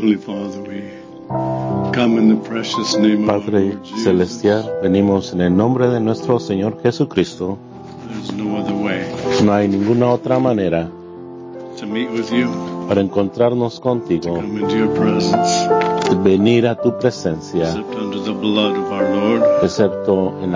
Heavenly Father, we come in the precious name of our Padre Lord Jesus. Celestial, venimos en el nombre de nuestro Señor Jesucristo. There's no other way No hay ninguna otra manera to meet with you, para encontrarnos to contigo, come into your presence, de venir a tu presencia, except under the blood of our Lord. excepto en la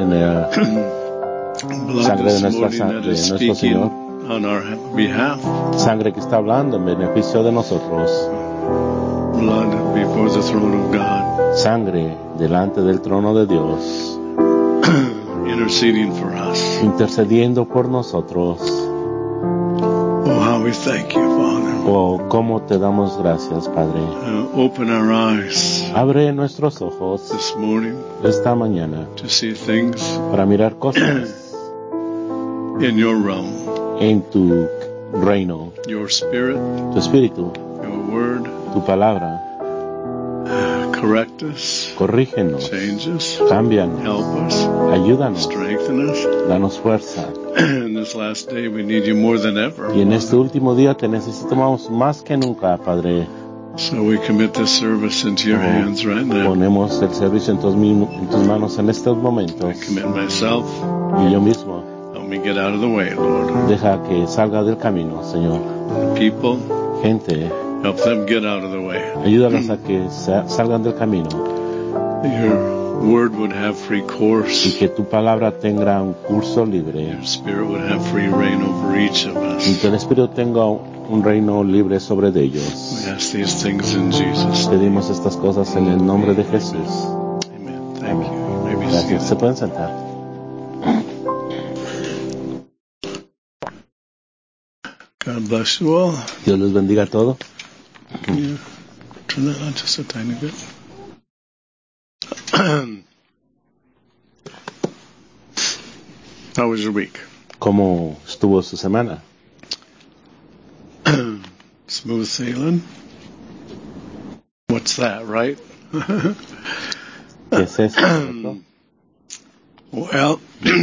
Blood sangre de this nuestro morning that is Señor, speaking on our behalf. sangre que está hablando en beneficio de nosotros, Blood before the throne of God, sangre delante del trono de Dios, interceding for us. intercediendo por nosotros. Oh, how we thank you, Father. Oh, cómo te damos gracias, Padre. Open our eyes Abre nuestros ojos this morning esta mañana to see things para mirar cosas in your realm, en tu reino, your spirit, tu espíritu, your word. tu palabra. Correct us, Corrígenos, change us, cámbianos, help us, ayúdanos, strengthen us. danos fuerza. In this last day, we need you more than ever. Y en este último día te necesitamos más que nunca, Padre. So we commit this service into your hands right now. Ponemos el servicio en tus manos en estos I momentos. commit myself. Y yo mismo, Help me get out of the way, Lord. deja que salga del camino, Señor. People, Gente, help them get out of the way. ayúdalas a que salgan del camino Your word would have free y course. que tu palabra tenga un curso libre Your spirit would have free reign over each of y que us. el Espíritu tenga un reino libre sobre de ellos. We ask these things in Jesus' name. Pedimos estas cosas en el nombre de Jesús. Amen. Thank you. You may be Gracias. Se seated. pueden sentar. God bless you all. Dios les bendiga a todos. Yeah. Turn that on just a tiny bit. How was your week? ¿Cómo estuvo su semana? Smooth sailing? What's that, right? ¿Qué es eso? ¿Cierto? Well,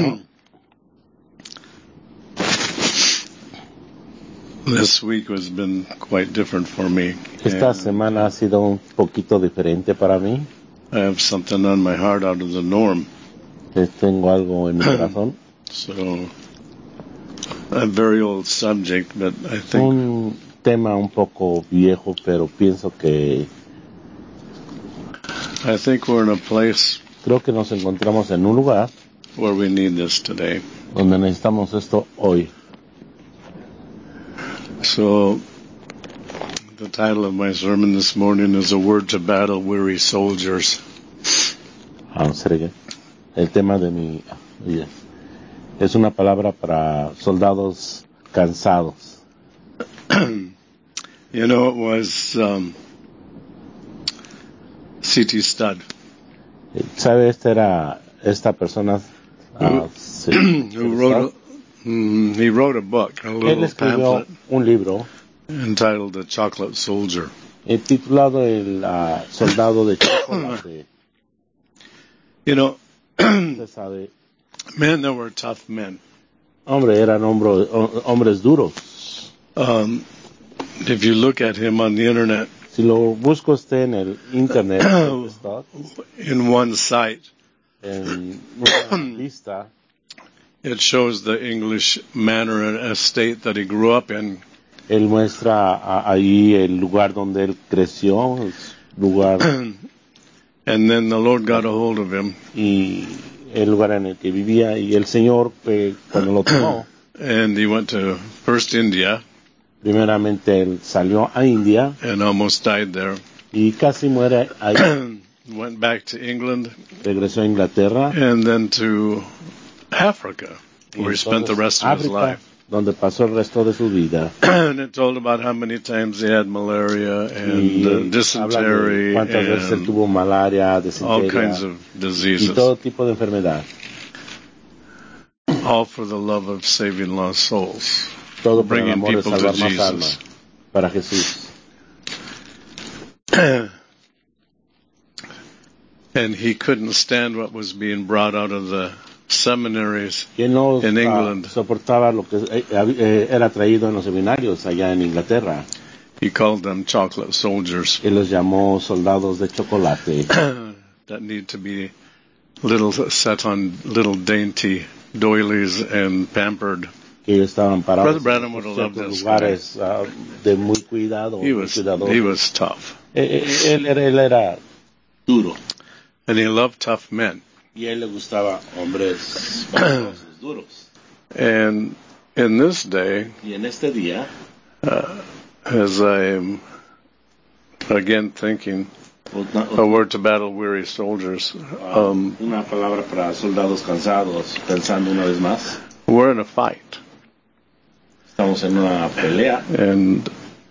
this week has been quite different for me. Esta And semana ha sido un poquito diferente para mí. I have something on my heart out of the norm. Tengo algo en mi corazón. So, a very old subject, but I think Un tema un poco viejo, pero pienso que we're in a place creo que nos encontramos en un lugar where we need this today. donde necesitamos esto hoy. So, the title of my sermon this morning is A Word to Battle-Weary Soldiers. El tema de mi es una palabra para soldados cansados. You know, it was C.T. Studd ¿Sabe? Esta persona he wrote a book, a él little escribió pamphlet un libro entitled The Chocolate Soldier. titulado El soldado de chocolate. You know, Usted sabe, men, there were tough men. eran hombres duros. If you look at him on the internet, Si lo busca usted en el internet, está in one site, en una lista, it shows the English manor and estate that he grew up in. él muestra ahí el lugar donde él creció, el lugar And then the Lord got a hold of him. y el lugar en el que vivía, y el Señor cuando lo tomó, And he went to first India primeramente él salió a India and almost died there. y casi muere ahí. Went back to England Regresó a Inglaterra and then to Africa, y where he spent the rest of his África, life. donde pasó el resto de su vida. And it told about how many times he had malaria and Y habla de dysentery cuántas veces él and tuvo malaria, all disentería kinds of y diseases, todo tipo de enfermedad. all for the love of saving lost souls, Todo por el bringing amor de people to salvar más Jesus. almas para Jesús. And he couldn't stand what was being brought out of the seminaries Que no in England. soportaba lo que era traído en los seminarios allá en Inglaterra. He called them chocolate soldiers. Él los llamó soldados de chocolate. That need to be set on little dainty doilies and pampered. Que ellos estaban parados Brother Branham would have loved this lugares de muy cuidado. He was tough. Él era duro. And he loved tough men. Y a él le gustaba hombres duros. And in this day, y en este día, as I'm again thinking, a word to battle-weary soldiers. Una palabra para soldados cansados, pensando una vez más. We're in a fight. Estamos en una pelea. And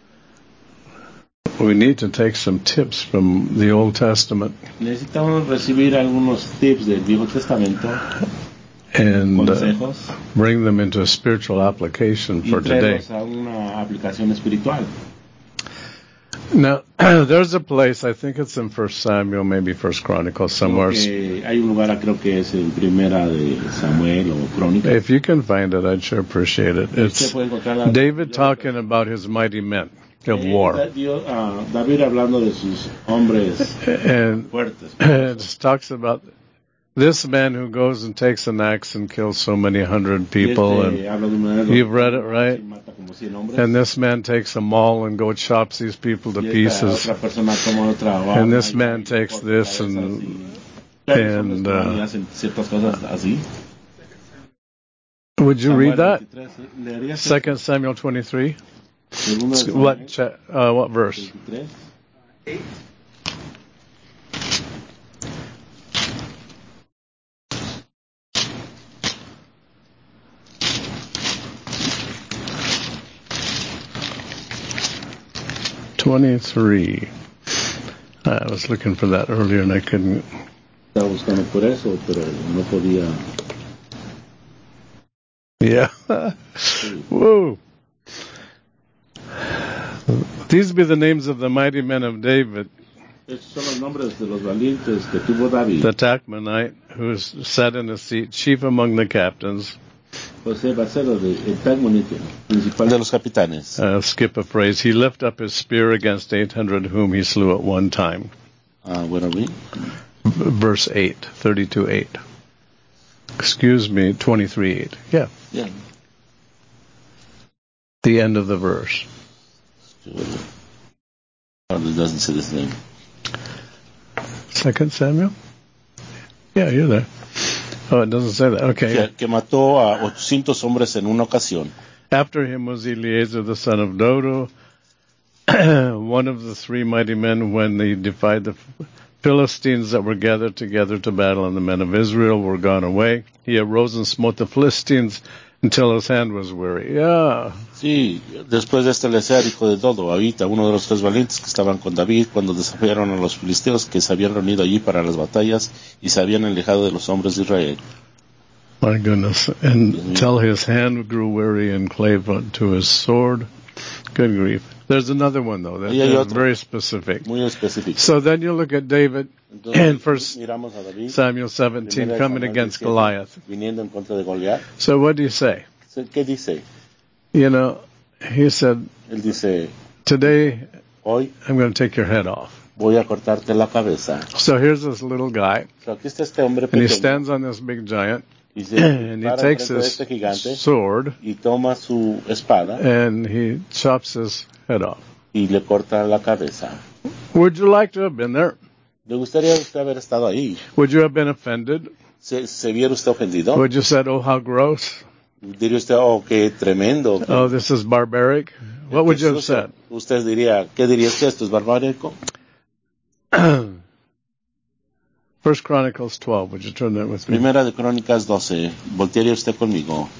we need to take some tips from the Old Testament. Necesitamos recibir algunos tips del Viejo Testamento. And consejos, bring them into a spiritual application for today. A una aplicación espiritual. Now, there's a place, I think it's in 1 Samuel, maybe 1 Chronicles, somewhere. Hay un lugar, creo que es en Primera de Samuel o Crónicas. If you can find it, I'd sure appreciate it. It's David talking about his mighty men of war. David hablando de sus hombres fuertes. It talks about this man who goes and takes an axe and kills so many 100 people, and you've read it, right? And this man takes a maul and chops these people to pieces. And this man takes this and would you read that? 2 Samuel 23. What verse? 23. I was looking for that earlier and I couldn't. Estaba buscando por eso, pero no podía. Yeah. Whoa. These be the names of the mighty men of David. Estos son los nombres de los valientes que tuvo David. The Tachmonite, who sat in a seat, chief among the captains. José Barcelo, el Tachmonite, principal de los capitanes. Skip a phrase. He lifted up his spear against 800 whom he slew at one time. Where are we? Verse 8, 32:8. Excuse me, 23:8. Yeah. The end of the verse. It doesn't say this name. 2 Samuel? Yeah, you're there. Oh, it doesn't say that. Okay. Que mató a 800 hombres en una ocasión. After him was Eleazar the son of Dodo, one of the three mighty men when they defied the Philistines that were gathered together to battle, and the men of Israel were gone away. He arose and smote the Philistines until his hand was weary. Yeah. Sí, después de Eleazar, hijo de Dodo, ahorita uno de los tres valientes que estaban con David cuando desafiaron a los filisteos que se habían reunido allí para las batallas y se habían alejado de los hombres de Israel. My goodness. Until his hand grew weary and clave to his sword. Good grief. There's another one, though, that's very specific. Muy específico. So then you look at David in 1 Samuel 17 coming against Goliath. Viniendo en contra de Goliat. So what do you say? ¿Qué dice? You know, he said, Él dice, today hoy I'm going to take your head off. Voy a cortarte la cabeza. So here's this little guy, So aquí está este hombre and he pequeño, stands on this big giant, y se and he para takes frente de his este gigante sword, y toma su espada and he chops his head off. y le corta la cabeza. Would you like to have been there? ¿Le gustaría usted haber estado ahí? Would you have been offended? ¿Se viera usted ofendido? Would you said, oh, how gross? ¿Diría usted, oh, qué tremendo? Oh, this is barbaric? What would you have said? Usted diría, ¿qué diría usted? ¿Esto es barbárico? 1 Chronicles 12, would you turn that with me? Primera de Crónicas 12. ¿Voltearía usted conmigo?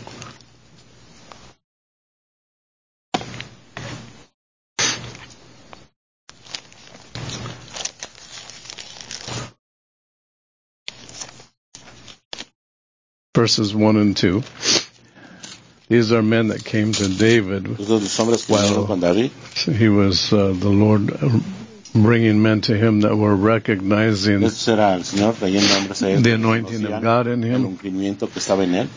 Verses 1 and 2. These are men that came to David while he was the Lord bringing men to him that were recognizing the anointing of God in him.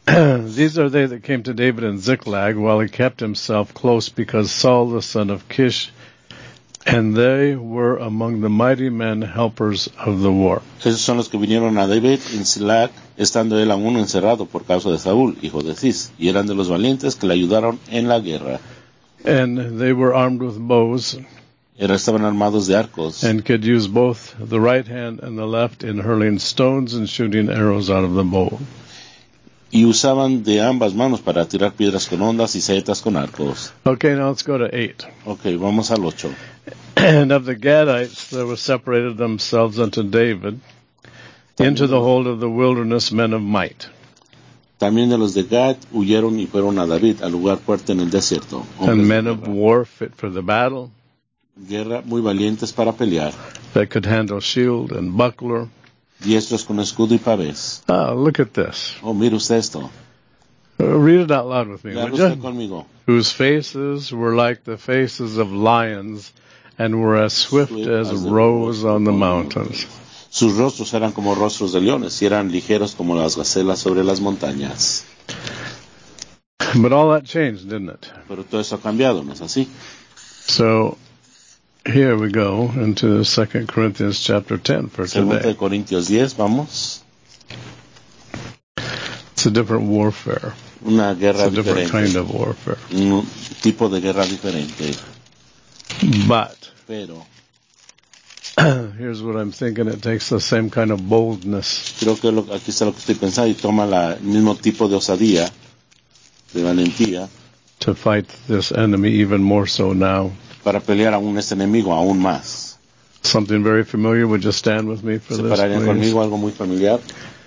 These are they that came to David in Ziklag, while he kept himself close, because Saul the son of Kish, and they were among the mighty men, helpers of the war. Esos son los que vinieron a David en Ziklag, estando él aún encerrado por causa de Saúl, hijo de Cis, y eran de los valientes que le ayudaron en la guerra. And they were armed with bows, Estaban armados de arcos, and could use both the right hand and the left in hurling stones and shooting arrows out of the bow. y usaban de ambas manos para tirar piedras con ondas y saetas con arcos. Okay, now let's go to 8. Okay, vamos al 8. And of the Gadites there were separated themselves unto David into the hold of the wilderness men of might. También de los de Gad huyeron y fueron a David, al lugar fuerte en el desierto. And men of war fit for the battle, Guerra, muy valientes para pelear, that could handle shield and buckler. diestros con escudo y pavés. Look at this. Oh, mire usted esto. Read it out loud with me, Lea would usted you? conmigo. Whose faces were like the faces of lions, and were as swift as roes on the mountains. Sus rostros eran como rostros de leones y eran ligeros como las gacelas sobre las montañas. But all that changed, didn't it? Pero todo eso ha cambiado, ¿no es así? So here we go into 2 Corinthians chapter 10 for Segunda de today. Corintios 10, vamos. It's a different warfare. Una guerra It's a different diferente. kind of warfare. Un tipo de guerra diferente. But Pero here's what I'm thinking. It takes the same kind of boldness creo que aquí está lo que estoy pensando y toma el mismo tipo de osadía, de valentía, to fight this enemy even more so now. para pelear aún este enemigo aún más. Something very familiar. Would you stand with me for ¿Se this, pararían please? conmigo algo muy familiar?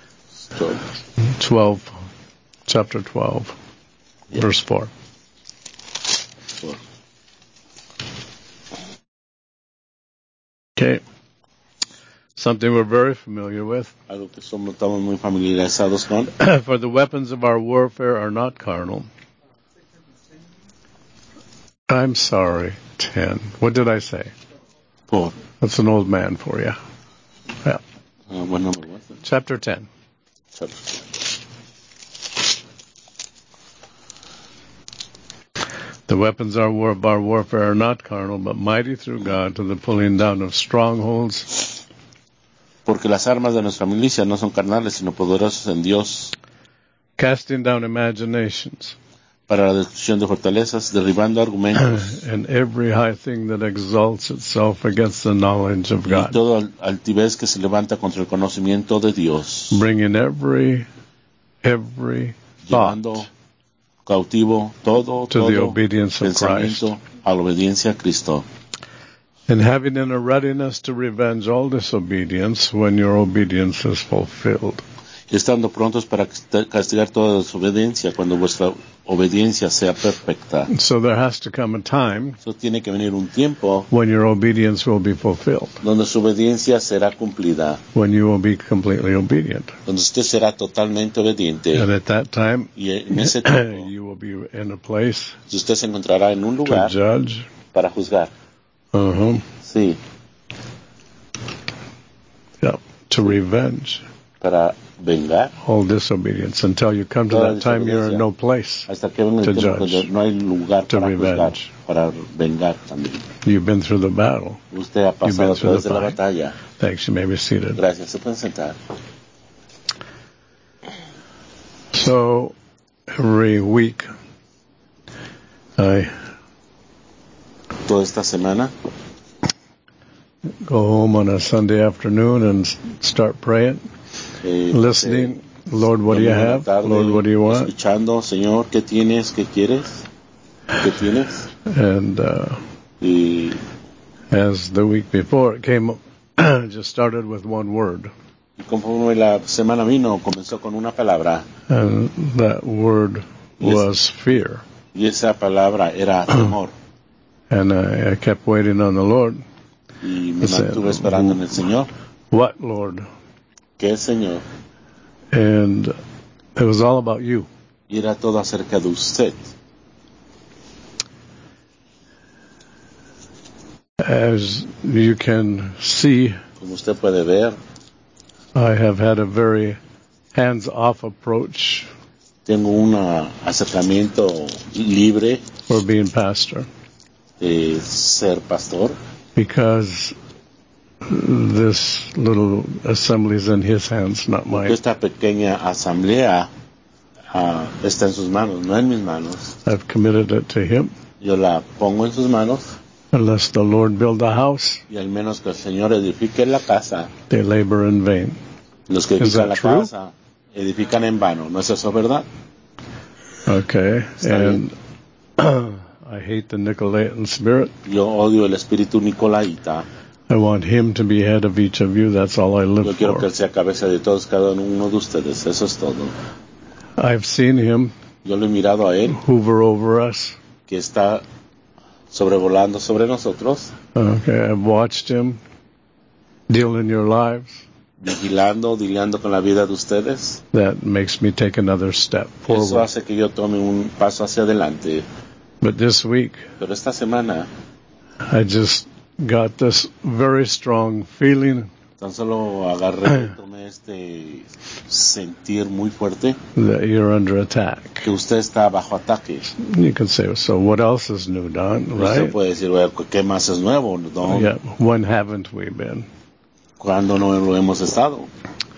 12, chapter 12, Yeah. verse 4. Okay. Something we're very familiar with. Algo que estamos muy familiarizados con. For the weapons of our warfare are not carnal. I'm sorry, 10. What did I say? Por. That's an old man for you. Yeah. What number was it? Chapter 10. The weapons of our warfare are not carnal, but mighty through God to the pulling down of strongholds, Porque las armas de nuestra milicia no son carnales, sino poderosos en Dios casting down imaginations, para la destrucción de fortalezas, derribando argumentos and every high thing that exalts itself against the knowledge of y God, todo altivez que se levanta contra el conocimiento de Dios, bringing every thought llevando cautivo todo to the obedience of Christ, pensamiento a la obediencia a Cristo, and having in a readiness to revenge all disobedience when your obedience is fulfilled. estando prontos para castigar toda desobediencia cuando vuestra obediencia sea perfecta. So there has to come a time Eso tiene que venir un tiempo when your obedience will be fulfilled, donde su obediencia será cumplida, when you will be completely obedient. donde usted será totalmente obediente. And at that time, Y en ese tiempo, you will be in a place usted se encontrará en un to lugar judge, para juzgar. Sí, to revenge para vengar. all disobedience. Until you come to Toda that time, you're in no place. Hasta que venga el To tiempo judge, donde no hay lugar to para juzgar, revenge. para vengar también. You've been through the battle. Usted ha been pasado a through través the de la fight. batalla. Thanks. You may be seated. Gracias, se pueden sentar. So every week, I Toda esta semana go home on a Sunday afternoon and start praying, listening. Lord, what do you domingo en la have? tarde, Lord, what do you want? escuchando, Señor, ¿qué tienes? ¿Qué quieres? ¿Qué tienes? And Y as the week before, it came, just started with one word. conforme la semana vino, comenzó con una palabra, And that word was fear. y esa palabra era temor. And I kept waiting on the Lord. Y me mantuve esperando en el Señor. What, Lord? ¿Qué, Señor? And it was all about you. Y era todo acerca de usted. As you can see, Como usted puede ver, I have had a very hands-off approach tengo un acercamiento libre for being pastor, de ser pastor, because this little assembly is in his hands, not porque mine. esta pequeña asamblea está en sus manos, no en mis manos. I've committed it to him. Yo la pongo en sus manos, Unless the Lord build a house, y al menos que el Señor edifique la casa, they labor in vain. los que Is edifican that la true? casa edifican en vano. ¿No es eso verdad? Okay, Está and I hate the Nicolaitan spirit. Yo odio el espíritu nicolaita. I want him to be head of each of you. That's all I Yo live quiero que for. él sea cabeza de todos, cada uno de ustedes. Eso es todo. I've seen him Yo lo he mirado a él, hover over us. que está sobrevolando sobre nosotros, Okay, I've watched him deal in your lives. vigilando, dileando con la vida de ustedes. That makes me take another step Eso forward. hace que yo tome un paso hacia adelante. But this week, Pero esta semana, I just got this very strong feeling tan solo agarré, tomé este sentir muy fuerte that you're under attack. que usted está bajo ataque. You can say, so what else is new, Don? Usted Right? puede decir, bueno, ¿qué más es nuevo, don? Yeah. When haven't we been? Cuando no lo hemos estado.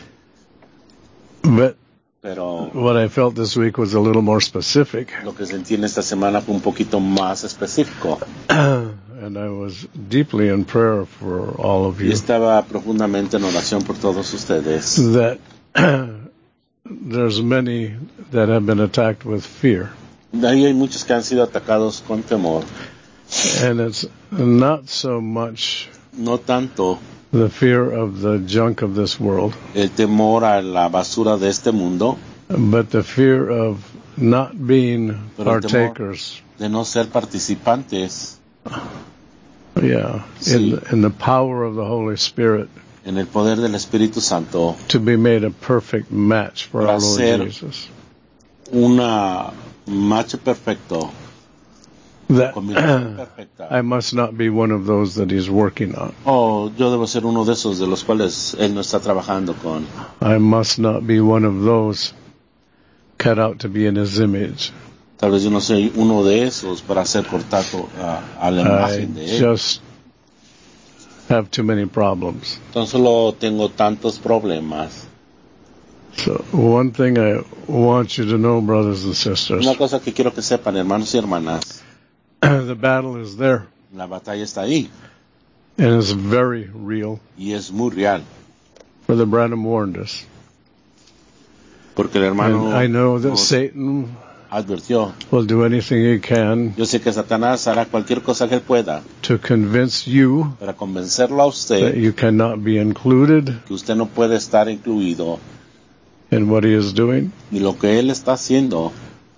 But Pero what I felt this week was a little more specific. lo que sentí en esta semana fue un poquito más específico. And I was deeply in prayer for all of Y you. estaba profundamente en oración por todos ustedes. That there's many that have been attacked with fear. De ahí hay muchos que han sido atacados con temor. And it's not so much No tanto the fear of the junk of this world, el temor a la basura de este mundo, but the fear of not being Pero el temor- partakers. de no ser participantes Yeah, Sí. in the power of the Holy Spirit en el poder del Espíritu Santo, to be made a perfect match for Para our Lord ser- Jesus. una match perfecto, That combinación perfecta. I must not be one of those that he's working on. Oh, yo debo ser uno de esos de los cuales él no está trabajando con. I must not be one of those cut out to be in his image. Tal vez yo no soy uno de esos para ser cortado a la I imagen de él. just have too many problems. Entonces solo tengo tantos problemas. So one thing I want you to know, brothers and sisters, Una cosa que quiero que sepan, hermanos y hermanas, the battle is there la batalla está ahí and it's very real. y es muy real. Brother Branham warned us. Porque el hermano And I know that nos Satan advirtió. will do anything he can Yo sé que Satanás hará cualquier cosa que él pueda to convince you para convencerlo a that usted you cannot be included que usted no puede estar incluido in what he is doing, ni lo que él está haciendo,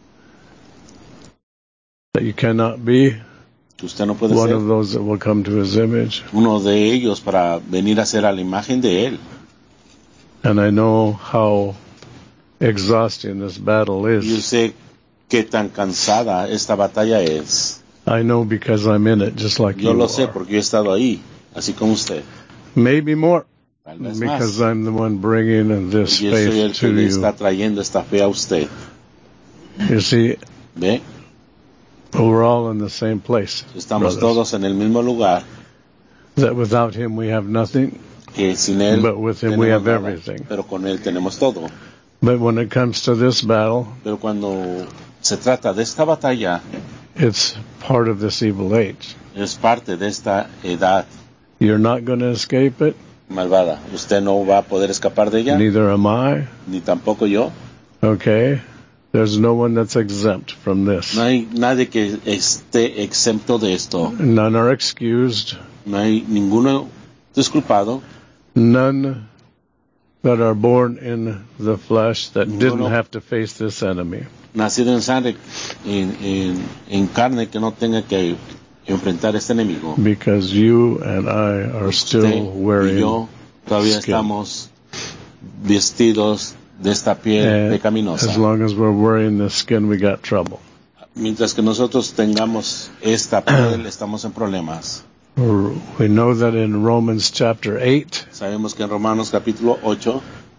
that you cannot be que usted no puede one ser of those that will come to his image. uno de ellos para venir a ser a la imagen de él. And I know how exhausting this battle Yo is. sé qué tan cansada esta batalla es. I know because I'm in it, just like Yo you lo sé are. porque yo he estado ahí, así como usted. Maybe more, Tal vez más. because I'm the one bringing this Yo soy el faith que to le you. está trayendo esta fe a usted. You see, ¿Ve? we're all in the same place. Estamos brothers. todos en el mismo lugar, That without him we have nothing, que sin él but with him we tenemos have nada, everything. pero con él tenemos todo. But when it comes to this battle, Pero cuando se trata de esta batalla, it's part of this evil age. es parte de esta edad You're not going to escape it, malvada. Usted no va a poder escapar de ella, neither am I. ni tampoco yo. Okay? There's no one that's exempt from this. No hay nadie que esté exento de esto. None are excused. No hay ninguno disculpado. None that are born in the flesh that didn't Ninguno. have to face this enemy. Nacido en sangre, en carne, que no tenga que enfrentar este enemigo. Because you and I are still Usted y wearing yo todavía skin. estamos vestidos de esta piel And pecaminosa. as long as we're wearing this skin, we got trouble. Mientras que nosotros tengamos esta piel, estamos en problemas. We know that in Romans chapter 8, Sabemos que en Romanos capítulo 8,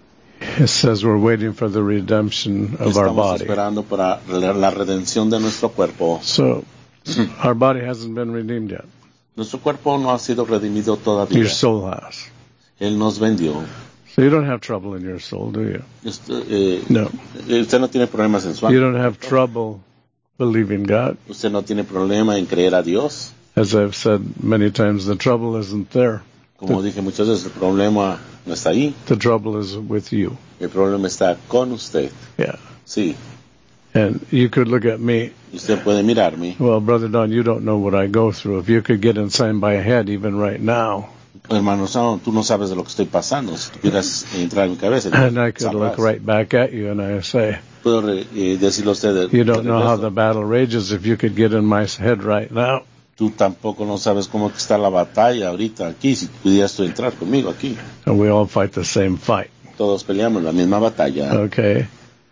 It says we're waiting for the redemption of our Estamos body. esperando para la redención de nuestro cuerpo. So, our body hasn't been redeemed yet. Nuestro cuerpo no ha sido redimido todavía. Your soul has. Él nos vendió. So you don't have trouble in your soul, do you? No. Usted no tiene problemas en su You alma. don't have trouble believing God. Usted no tiene problema en creer a Dios. As I've said many times, the trouble isn't there. Como dije muchas veces, el problema no está ahí. The trouble is with you. El problema está con usted. Yeah. Sí. And you could look at me. Usted puede mirarme. Well, Brother Don, you don't know what I go through. If you could get inside my head even right now. Hermano, tú no sabes de lo que estoy pasando. Si tuvieras entrar en mi cabeza, And I could sabrás. look right back at you and I say, Puedo decirle a usted. you don't know how the battle rages if you could get in my head right now. Tú tampoco no sabes cómo está la batalla ahorita aquí. Si pudieras tú entrar conmigo aquí. And we all fight the same fight. Todos peleamos la misma batalla. Okay.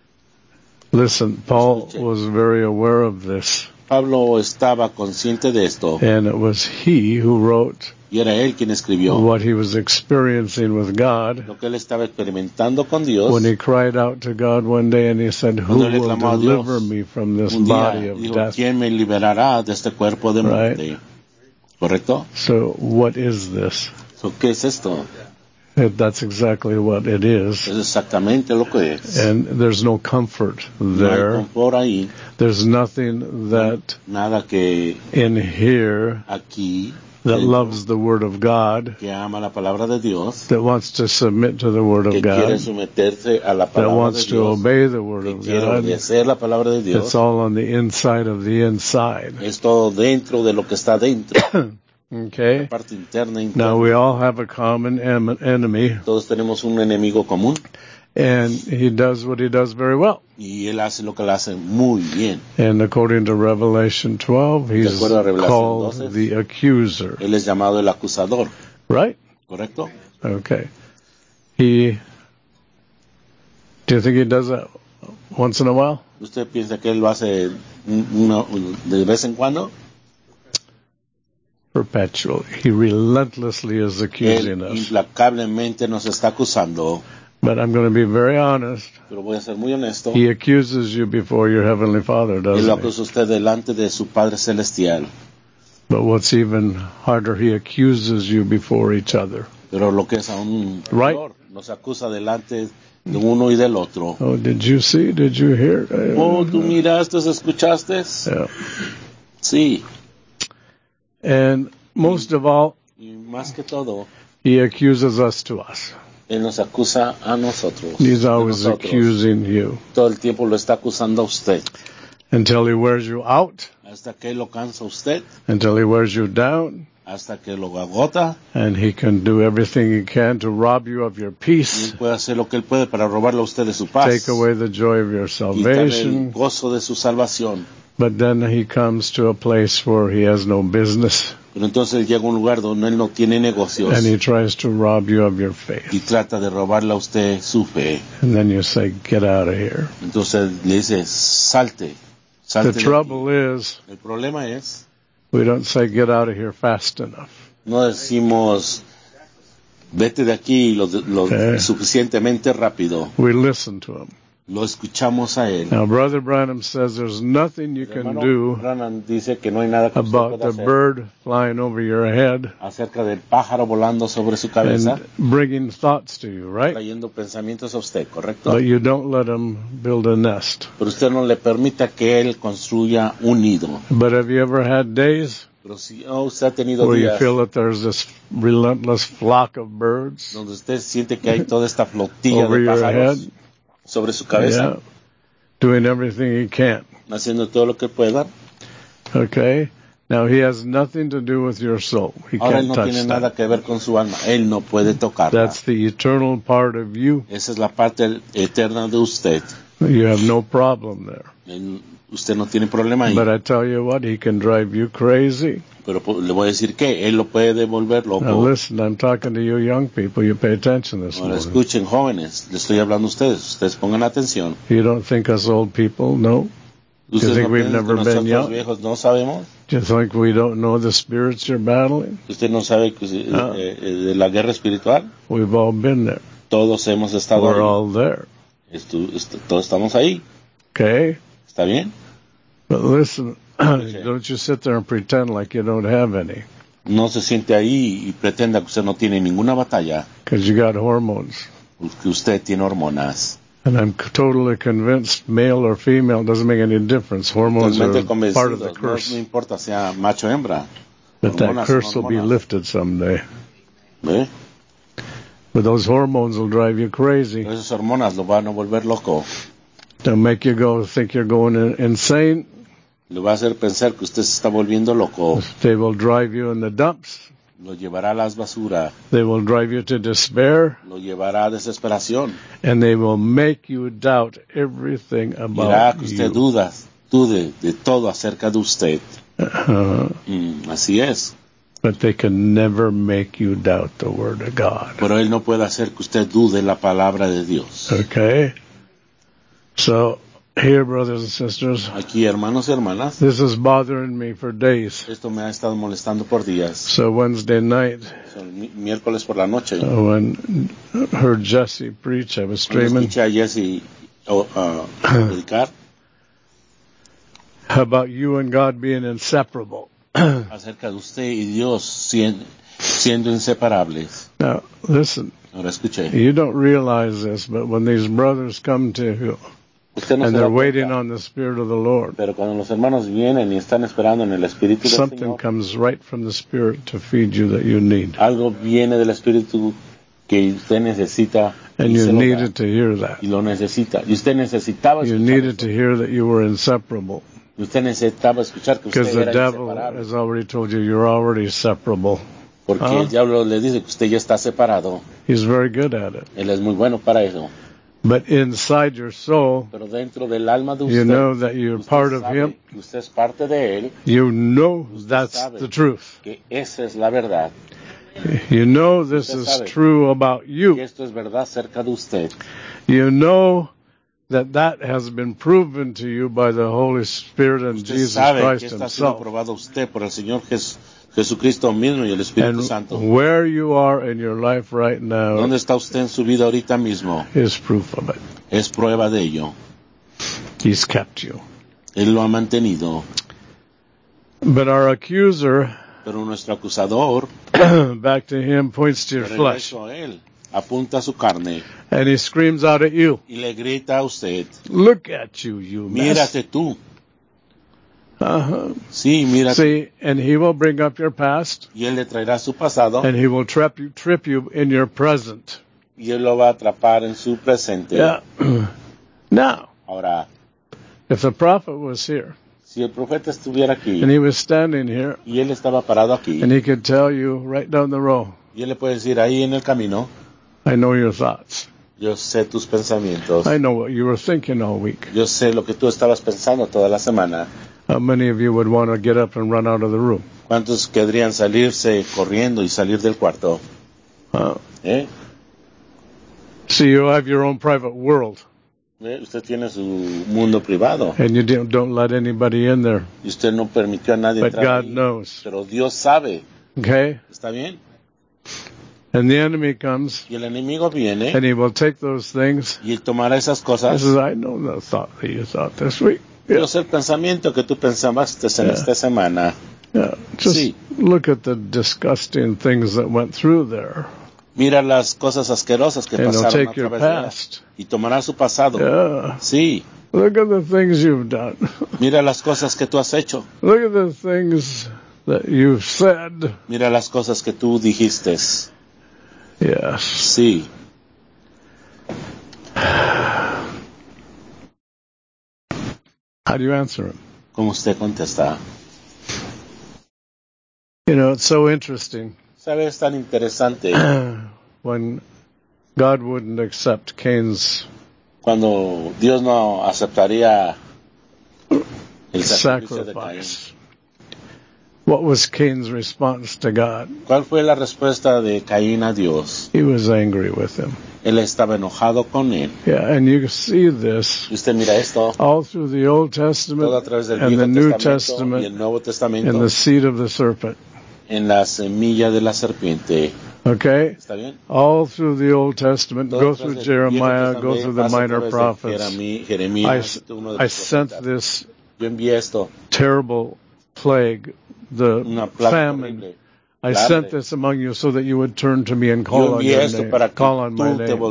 Listen, Paul was very aware of this. Pablo estaba consciente de esto. And it was he who wrote Y era él quien escribió what he was experiencing with God lo que él estaba experimentando con Dios. when he cried out to God one day and he said, who Cuando le will clamó a Dios deliver me from this un body día of dijo, death? ¿quién me liberará de este cuerpo de muerte? Right. ¿Correcto? So what is this? So, ¿qué es esto? That's exactly what it is. Es exactamente lo que es. And there's no comfort No hay there. confort ahí, There's nothing that nada que in here aquí that dentro, loves the Word of God, que ama la palabra de Dios, that wants to submit to the Word que of quiere God, someterse a la that palabra de wants to Dios, obey the Word que of quiere God. obedecer la palabra de Dios. It's all on the inside of the inside. Es todo dentro de lo que está dentro, Okay? la parte interna. Now we all have a common enemy, Todos tenemos un enemigo común and he does what he does very well. y él hace lo que él hace muy bien. And according to Revelation 12, he's acuerdo a Revelación called 12, the accuser. Él es llamado el acusador, Right? ¿correcto? Okay. Do you think he does that once in a while? ¿Usted piensa que él lo hace de vez en cuando? Perpetually. He relentlessly is accusing Él us. implacablemente nos está acusando, But I'm going to be very honest. pero voy a ser muy honesto. He accuses you before your Heavenly Father, Él lo doesn't he? acusa a usted delante de su Padre Celestial. But what's even harder, he accuses you before each other. Pero lo que es aún Right. peor, nos acusa delante de uno y del otro. Oh, did you see? Did you hear? Oh, ¿tú miraste, escuchaste? Yeah. Sí. And most of all, Y más que todo, he accuses us to us. Él nos acusa a nosotros. He's de always nosotros. accusing you Todo el tiempo lo está acusando a usted. until he wears you out, Hasta que lo cansa a usted, until he wears you down, hasta que lo agota. and he can do everything he can to rob you of your Y peace, él puede hacer lo que él puede para robarle a usted de su paz. take away the joy of your Quitarle el salvation. gozo de su salvación. But then he comes to a place where he has no business, Pero entonces él llega a un lugar donde él no tiene negocios and he tries to rob you of your y faith. trata de robarle a usted su fe. And then you say, get out of here. Entonces le dice, salte. The Salte de aquí. trouble is, El problema es, we don't say, get out of here fast enough. no decimos, vete de aquí lo suficientemente rápido. We listen to him. Lo escuchamos a él. Now, Brother Branham says there's nothing you El can hermano do Branham dice que no hay nada que usted about pueda the hacer bird flying over your head acerca del pájaro volando sobre su cabeza, and bringing thoughts to you, right? trayendo pensamientos a usted, ¿correcto? But you don't let him build a nest. Pero usted no le permita que él construya un nido. But have you ever had days Pero si usted ha tenido where you días feel that there's this relentless flock of birds donde usted siente que hay toda esta flotilla over de your pájaros head? sobre su cabeza, Yeah. Doing everything he can. haciendo todo lo que pueda. Okay? Now, he has nothing to do with your soul. He Ahora él can't no touch tiene nada that. que ver con su alma. Él no puede tocarla. That's the eternal part of you. Esa es la parte eterna de usted. You have no problem there. Usted no tiene problema ahí. But I tell you what, he can drive you crazy. Pero le voy a decir que él lo puede devolver Now loco. listen, I'm talking to you young people. You pay attention this Ahora morning. escuchen, jóvenes, le estoy hablando a ustedes. Ustedes pongan atención. You don't think us old people know? Ustedes think no we've piensan never que been nosotros young? viejos no sabemos. Do you think we don't know the spirits you're battling? Usted no sabe que, de la guerra espiritual. We've all been there. Todos hemos estado We're ahí. all there. Todos estamos ahí. Okay? ¿Está bien? But listen, don't you sit there and pretend like you don't have any. No se siente ahí y pretenda que usted no tiene ninguna batalla, Because you got hormones. que usted tiene hormonas. And I'm totally convinced, male or female, doesn't make any difference. Hormones are Totalmente part of the convencidos, curse. no importa sea macho o hembra. But that Hormonas curse son will be hormonas. lifted someday. ¿Ve? But those hormones will drive you crazy. Esas hormonas lo van a volver loco. They'll make you think you're going insane. Lo va a hacer pensar que usted se está volviendo loco. They will drive you in the dumps. Lo llevará a las basuras. They will drive you to despair. Lo llevará a desesperación. And they will make you doubt everything Dirá about que usted you. dude de todo acerca de usted. Así es. But they can never make you doubt the Word of God. Pero él no puede hacer que usted dude la palabra de Dios. Okay? So, here, brothers and sisters, Aquí, hermanos y hermanas, this is bothering me for days. esto me ha estado molestando por días. So Wednesday night, Miércoles por la noche, when I heard Jesse preach, I was cuando streaming. escuché a Jesse predicar About you and God being inseparable. acerca de usted y Dios siendo inseparables. Now, listen, Ahora escuché. you don't realize this, but when these brothers come to you, Usted no and se da they're waiting cuenta, on the Spirit of the Lord, pero cuando los hermanos vienen y están esperando en el Espíritu del something Señor, comes right from the Spirit to feed you that you need. algo viene del Espíritu que usted necesita And y you se lo da, needed to hear that. y lo necesita. Y usted necesitaba You escuchar needed eso. to hear that you were inseparable. Y usted necesitaba escuchar que Because usted the era devil inseparable. has already told you you're already separable. Porque Ah. el diablo le dice que usted ya está separado. He's very good at it. Él es muy bueno para eso. But inside your soul, Pero dentro del alma de you usted, know that you're usted part of sabe Him. que usted es parte de Él, You know Usted that's sabe. the truth. que esa es la verdad. You know this Usted is sabe. true about Y you. esto es verdad acerca de usted. You know that has been proven to you by the Holy Spirit and Usted Jesus sabe Christ que está siendo Himself. probado a usted por el Señor Jesucristo mismo y el Espíritu And Santo. where you are in your life right now ¿Dónde está usted en su vida ahorita mismo? is proof of it. Es prueba de ello. He's kept you. Él lo ha mantenido. But our accuser, Pero nuestro acusador, back to him, points to de your flesh. regreso a él, apunta a su carne And he screams out at you, y le grita a usted, look at you, you mess. mírate tú. Uh-huh. Sí, mírate. See, and he will bring up your past, Y él le traerá su pasado and he will trip you in your present. y él lo va a atrapar en su presente. Yeah. Now, Ahora, if the prophet was here, si el profeta estuviera aquí and he was standing here, y él estaba parado aquí, and he could tell you right down the row, y él le puede decir ahí en el camino, I know your thoughts. yo sé tus pensamientos, I know what you were thinking all week. yo sé lo que tú estabas pensando toda la semana. How many of you would want to get up and run out of the room? ¿Cuántos querrían salirse corriendo y salir del cuarto? ¿Eh? See, you have your own private world, Usted tiene su mundo privado and you don't let anybody in there. y usted no permitió a nadie But entrar God ahí. knows. Pero Dios sabe, Okay? ¿está bien? And the enemy comes, Y el enemigo viene and he will take those things. y él tomará esas He cosas. says, I know the thought that you thought this week. Yo sé el pensamiento que tú pensaste en Yeah. esta semana. Yeah, just Sí. look at the disgusting things that went through there. Mira las cosas asquerosas que And he'll pasaron a take your través de ella. past. Y tomará su pasado. Yeah. Sí. Look at the things you've done. Mira las cosas que tú has hecho. Look at the things that you've said. Mira las cosas que tú dijiste. Yes. Sí. How do you answer him? ¿Cómo usted contesta? You know, it's so interesting ¿Sabe? Es tan interesante when God wouldn't accept Cain's cuando Dios no aceptaría el sacrificio de Caín. sacrifice. What was Cain's response to God? ¿Cuál fue la respuesta de Caín a Dios? He was angry with him. Él estaba enojado con él. Yeah, and you see this Y usted mira esto all through the Old todo a Testament través del and Viejo the New Testamento y el Testament Nuevo Testamento and the seed of the serpent. en la semilla de la serpiente. Okay? ¿Está bien? All through the Old Testament, go through Jeremiah, go through the minor prophets. I sent this terrible plague, the famine. I sent this among you so that you would turn to me and call on your name, call on my name.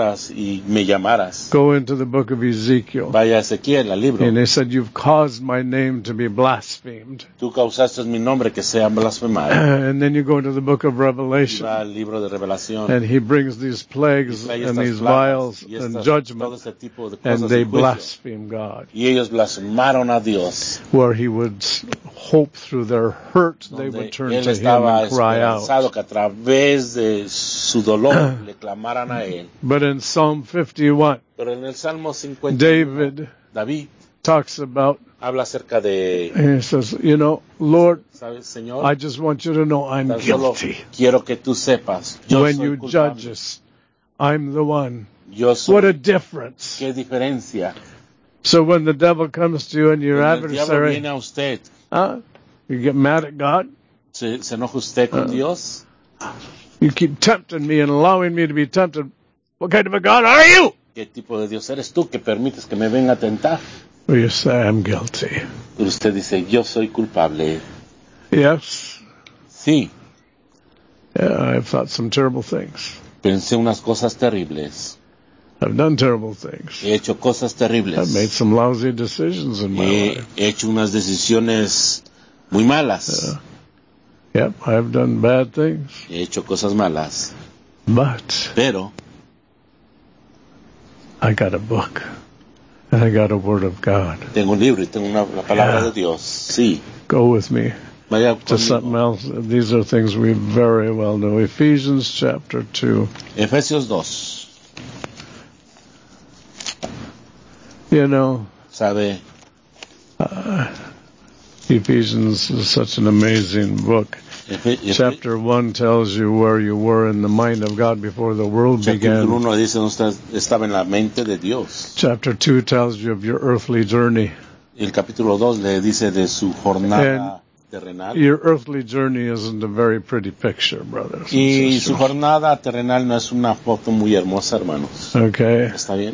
Go into the book of Ezekiel. Vaya a Ezequiel, al libro. And they said, you've caused my name to be blasphemed. Tú causaste mi nombre que sea blasfemado. And then you go into the book of Revelation. Va al libro de Revelación. And he brings these plagues and these vials and judgment. And they blaspheme God. Y ellos blasfemaron a Dios. Where he would hope through their hurt they would turn to him and cry out. Que a través de su dolor le clamaran a él. But in Psalm 51, pero en el Salmo 51, David talks about, habla acerca de, he says, you know, Lord, ¿sabes, Señor? I just want you to know I'm guilty. Quiero que tú sepas, yo when soy you culpable. Judge us, I'm the one. Yo soy. What a difference. Qué diferencia. So when the devil comes to you and your Cuando adversary, viene a usted, you get mad at God. se enoja usted con Dios. You keep tempting me and allowing me to be tempted. What kind of a God are you? ¿Qué tipo de Dios eres tú que permites que me venga a tentar? Well, you say, I'm guilty. Pero usted dice, yo soy culpable. Yes. Sí. Yeah, I've thought some terrible things. Pensé unas cosas terribles. I've done terrible things. He hecho cosas terribles. I've made some lousy decisions in my life. He hecho unas decisiones muy malas. Yep, I've done bad things. He hecho cosas malas. Pero I got a book. And I got a word of God. Tengo un libro y tengo la palabra de Dios. Sí. Go with me. Vaya to something else. These are things we very well know. Ephesians chapter 2. Efesios 2. You know, sabe, Ephesians is such an amazing book. Chapter 1 tells you where you were in the mind of God before the world began. Capítulo 1 dice dónde estaba en la mente de Dios. Chapter 2 tells you of your earthly journey. El capítulo 2 le dice de su jornada terrenal. Your earthly journey isn't a very pretty picture, brothers. Y su jornada terrenal no es una foto muy hermosa, hermanos. Okay. ¿Está bien?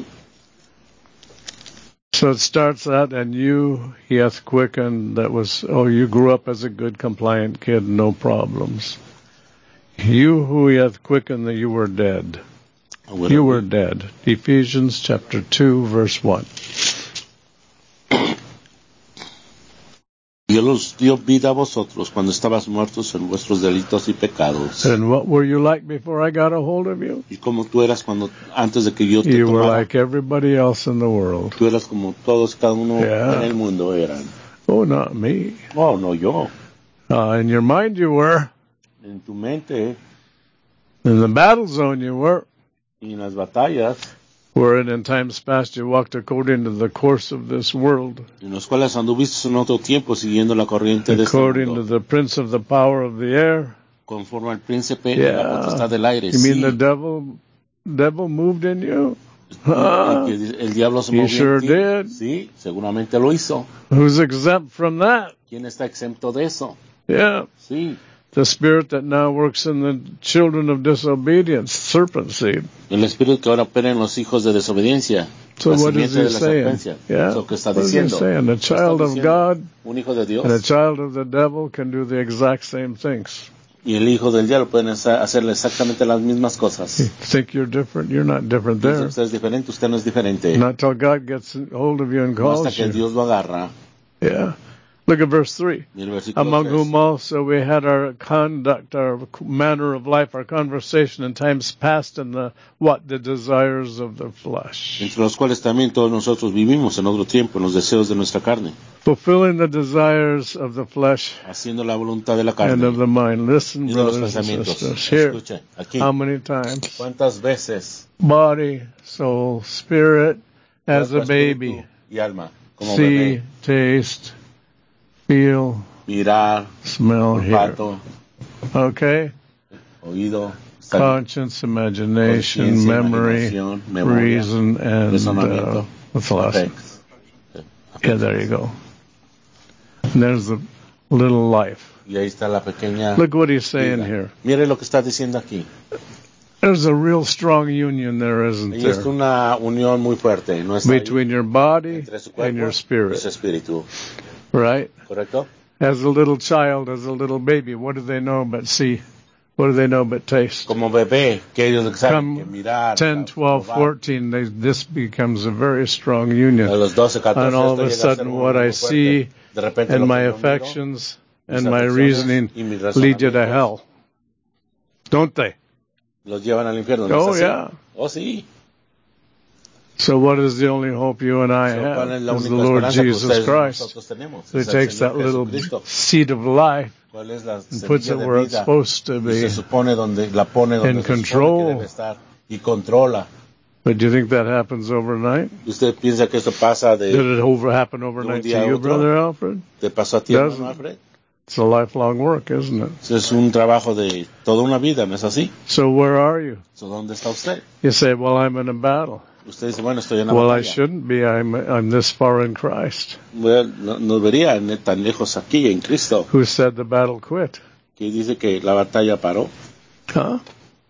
So it starts out, and you he hath quickened, that was, you grew up as a good, compliant kid, no problems. You who he hath quickened, that you were dead. You were dead. Ephesians chapter 2, verse 1. Dios los dio vida a vosotros cuando estabas muertos en vuestros delitos y pecados. And what were you like before I got a hold of you? Y como tú eras cuando antes de que yo te tomara. You were like everybody else in the world. Tú eras como todos, cada uno en el mundo eran. Oh, not me. Oh, no yo. In your mind you were. En tu mente. In the battle zone you were. Y en las batallas. Wherein in times past you walked according to the course of this world. En los cuales anduviste en otro tiempo siguiendo la corriente de este mundo. According to the prince of the power of the air. Conforme al príncipe de la potestad del aire. You mean the devil moved in you? El diablo se movió sure en ti. Did. Sí, seguramente lo hizo. Who's exempt from that? ¿Quién está exento de eso? Yeah. Sí. The spirit that now works in the children of disobedience, serpent seed. El espíritu que ahora opera en los hijos de desobediencia. So what is he saying? Yeah. Lo que está what diciendo. Is he saying? A child of God un hijo de Dios and a child of the devil can do the exact same things. Y el hijo del diablo pueden hacerle exactamente las mismas cosas. You think you're different? You're not different there. Usted es diferente, usted no es diferente. Not till God gets hold of you and calls hasta que Dios lo agarra. Yeah. Look at verse 3. Among 3. whom also we had our conduct, our manner of life, our conversation in times past in the desires of the flesh. Entre los cuales también todos nosotros vivimos en otro tiempo en los deseos de nuestra carne. Fulfilling the desires of the flesh. Haciendo la voluntad de la carne. And of the mind. Listen, brothers and sisters. Here, escuche, aquí. How many times? ¿Cuántas veces? Body, soul, spirit, as a baby. Y alma, como see, bebé. Taste, feel, mirar, smell, olfato, hear. Okay? Oído, conscience, imagination, memory, reason, and what's the last one? Yeah, there you go. And there's the little life. Y ahí está la pequeña Look what he's saying vida. here. Mire lo que está diciendo aquí. There's a real strong union there, isn't Ahí es there? una unión muy fuerte. No está ahí Between your body entre su and cuerpo your y spirit, su espíritu. right? ¿Correcto? As a little child, as a little baby, what do they know but see? What do they know but taste? Como bebé, que ellos saben que Come mirar, 10, 12, probar. 14, this becomes a very strong union. A los 12, 14, And all of esto a llega a ser sudden, muy, what muy I fuerte. see De repente, and lo my que yo miro, affections mis and my afecciones reasoning y mis lead you to razonamientos hell. Don't they? los llevan al infierno. ¿No Oh, es así? yeah. Oh, sí. So what is the only hope you and I So, have? ¿cuál es la Is the única Lord esperanza que Jesus ustedes y Christ, nosotros tenemos? who Es el takes Señor that little Jesucristo. seed of life ¿Cuál es la and puts semilla it de where it's vida? supposed to Y be. se supone donde la pone donde In se supone control. que debe estar y controla. But do you think that happens overnight? ¿Usted piensa que eso pasa Did de it happen overnight día to a you, otro? Brother Alfred? te pasó a ti, Doesn't. hermano Alfred? It's a lifelong work, isn't it? Eso es un trabajo de toda una vida, ¿no es así? So where are you? So, ¿dónde está usted? You say, well, I'm in a battle. Usted dice, bueno, estoy en la Well, I batalla. shouldn't be. I'm this far in Christ. Well, no vería tan lejos aquí en Cristo, Who said the battle quit? que dice que la batalla paró. Huh?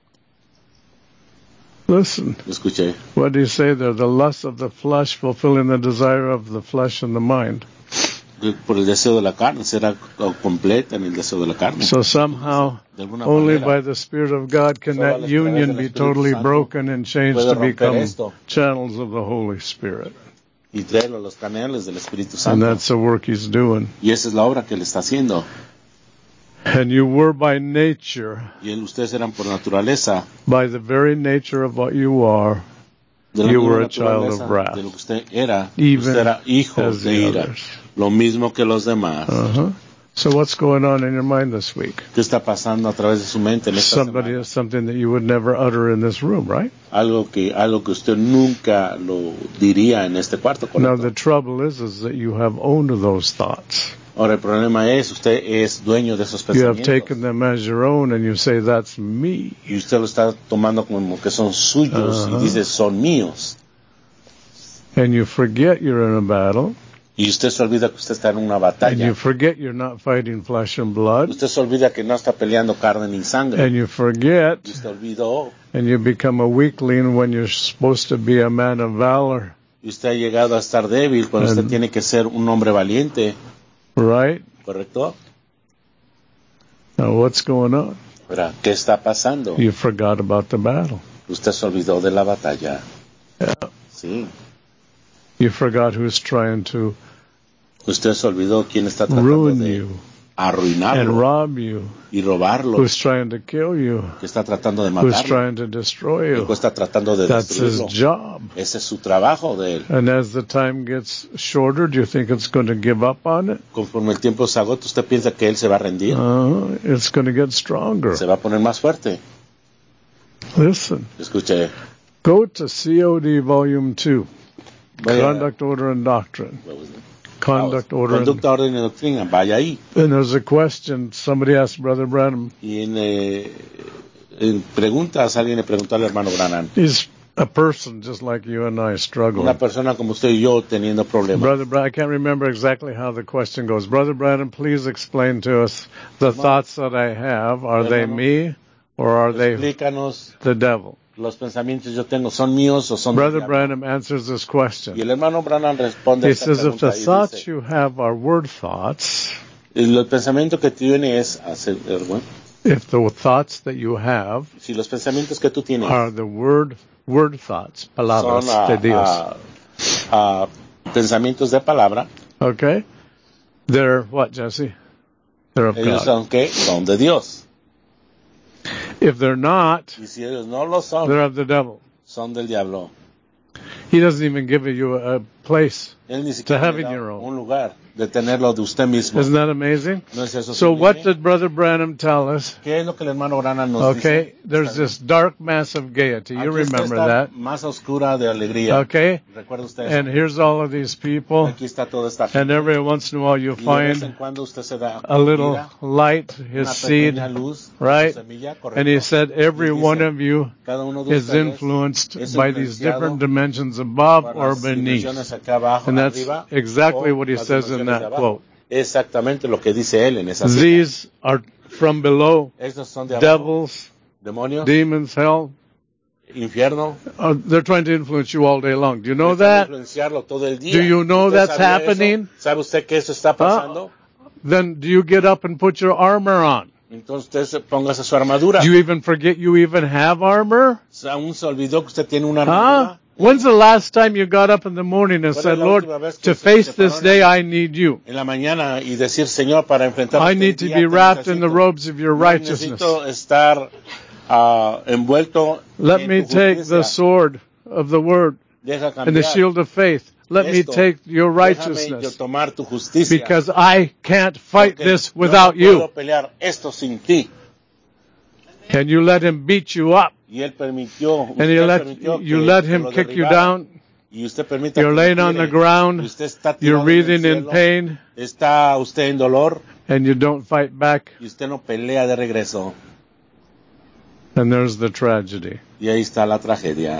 Listen, Escuché. what do you say there? The lust of the flesh fulfilling the desire of the flesh and the mind. Por el deseo de la carne, será completa en el deseo de la carne. So somehow, De alguna only manera, by the Spirit of God can solo a that través del union be Espíritu totally Santo broken and changed puede to romper become esto channels of the Holy Spirit. y traerlo a los canales del Espíritu And Santo. that's the work He's doing. Y esa es la obra que él está haciendo. And you were by nature, Y ustedes eran por naturaleza, by the very nature of what you are, de la you misma were a child naturaleza of wrath, de lo que usted era. even Usted era hijo as de the ira, others. lo mismo que los demás. Uh-huh. So what's going on in your mind this week? ¿Qué está pasando a través de su mente en esta semana? Something that you would never utter in this room, right? Algo que usted nunca lo diría en este cuarto, Now ¿correcto? the trouble is that you have owned those thoughts. Ahora el problema es, usted es dueño de esos You have pensamientos. taken them as your own and you say, that's me. Y usted lo está tomando como que son suyos y dice, son míos. And you forget you're in a battle. Y usted se olvida que usted está en una And batalla. you forget you're not fighting flesh and blood. Usted se olvida que no está peleando carne ni sangre. And you forget, Y usted olvidó. and you become a weakling when you're supposed to be a man of valor. Y usted ha llegado a estar débil cuando usted tiene que ser un hombre valiente. Right? ¿Correcto? Now what's going on? Pero, ¿qué está pasando? You forgot about the battle. Usted se olvidó de la batalla. Yeah. Sí. You forgot who's trying to Usted se olvidó quién está tratando ruin de you arruinarlo and rob you, y robarlo, who's trying to kill you, que está tratando de who's matarlo, trying to destroy que you. está tratando de That's his destruirlo. job. Ese es su trabajo de él. And as the time gets shorter, do you think it's going to give up on it? Conforme el tiempo se agota, ¿usted piensa que él se va a rendir? It's going to get stronger. Se va a poner más fuerte. Listen, Escuche. go to COD Volume 2, Vaya, Conduct, Order, and Doctrine. Conduct, Order, and... Conducta, orden y doctrina. Vaya ahí. And there's a question, somebody asked Brother Branham. Y en preguntas, alguien le preguntó al hermano Branham. He's a person just like you and I struggling. Una persona como usted y yo teniendo problemas. Brother Branham, I can't remember exactly how the question goes. Brother Branham, please explain to us the thoughts that I have. Are they me or are they Explícanos, the devil? los pensamientos que yo tengo, ¿son míos o son del Brother diablo? Branham answers this Y question. el hermano Branham responde a He esta says if the pregunta y thoughts dice, you have are word thoughts, el pensamiento que tiene es hacer, bueno, if the thoughts that you have si los pensamientos que tú tienes are the word thoughts, palabras son de Dios, pensamientos de palabra, okay? They're what, Jesse? They're of ellos God. son ¿qué? Son de Dios. If they're not, Y si ellos no lo son, they're of the devil. son del diablo. He doesn't even give you a place. Él ni To siquiera have le in da your own. un lugar de tenerlo de usted mismo. Isn't that amazing? ¿No es eso So what sublime? did Brother Branham tell us? ¿Qué es lo que el hermano Branham nos Okay, dice? there's this dark mass of gaiety. You Aquí está remember esta that. más oscura de alegría. Okay? ¿Recuerda usted eso? And here's all of these people. Aquí está toda esta And gente. every once in a while you Y de vez en find cuando usted se da a little mira, light, una his seed, pequeña luz, right? su semilla, correcto. And he said every Y dice, one of you cada uno de is ustedes influenced es by these influenciado different dimensions above por or las beneath. dimensiones acá abajo, And that's arriba, exactly o what he las says in dimensiones de that abajo. quote. exactamente lo que dice él en esa cita. These are from below. Estos son de abajo, Devils, demonios, demons, hell. infierno. They're trying to influence you all day long. Do you know Están that? influenciarlo todo el día. Do you know ¿Usted that's sabía happening? eso? ¿Sabe usted que eso está pasando? Then do you get up and put your armor on? Entonces póngase su armadura. Do you even forget you even have armor? ¿Aún se olvidó que usted tiene una armadura? When's the last time you got up in the morning and ¿Cuál said, es la Lord, última vez que to se face this paró day I need you. en la mañana y decir, Señor, para enfrentar I este need to día be te wrapped in the necesito. robes of your righteousness. Necesito estar envuelto Let en me tu take justicia. the sword of the word Deja and the cambiar shield of faith. Let me esto. take your Déjame yo righteousness tomar tu justicia. because I can't fight Porque this yo without no puedo you. pelear esto sin ti. And you let him beat you up. Y él permitió, And usted permitió you que let lo him kick you derribara. down. Y usted permite You're que laying lo on the tire. ground. Y usted está You're tirado en el writhing in cielo. pain. Está usted en dolor And you don't fight back. y usted no pelea de regreso. And there's the tragedy. Y ahí está la tragedia.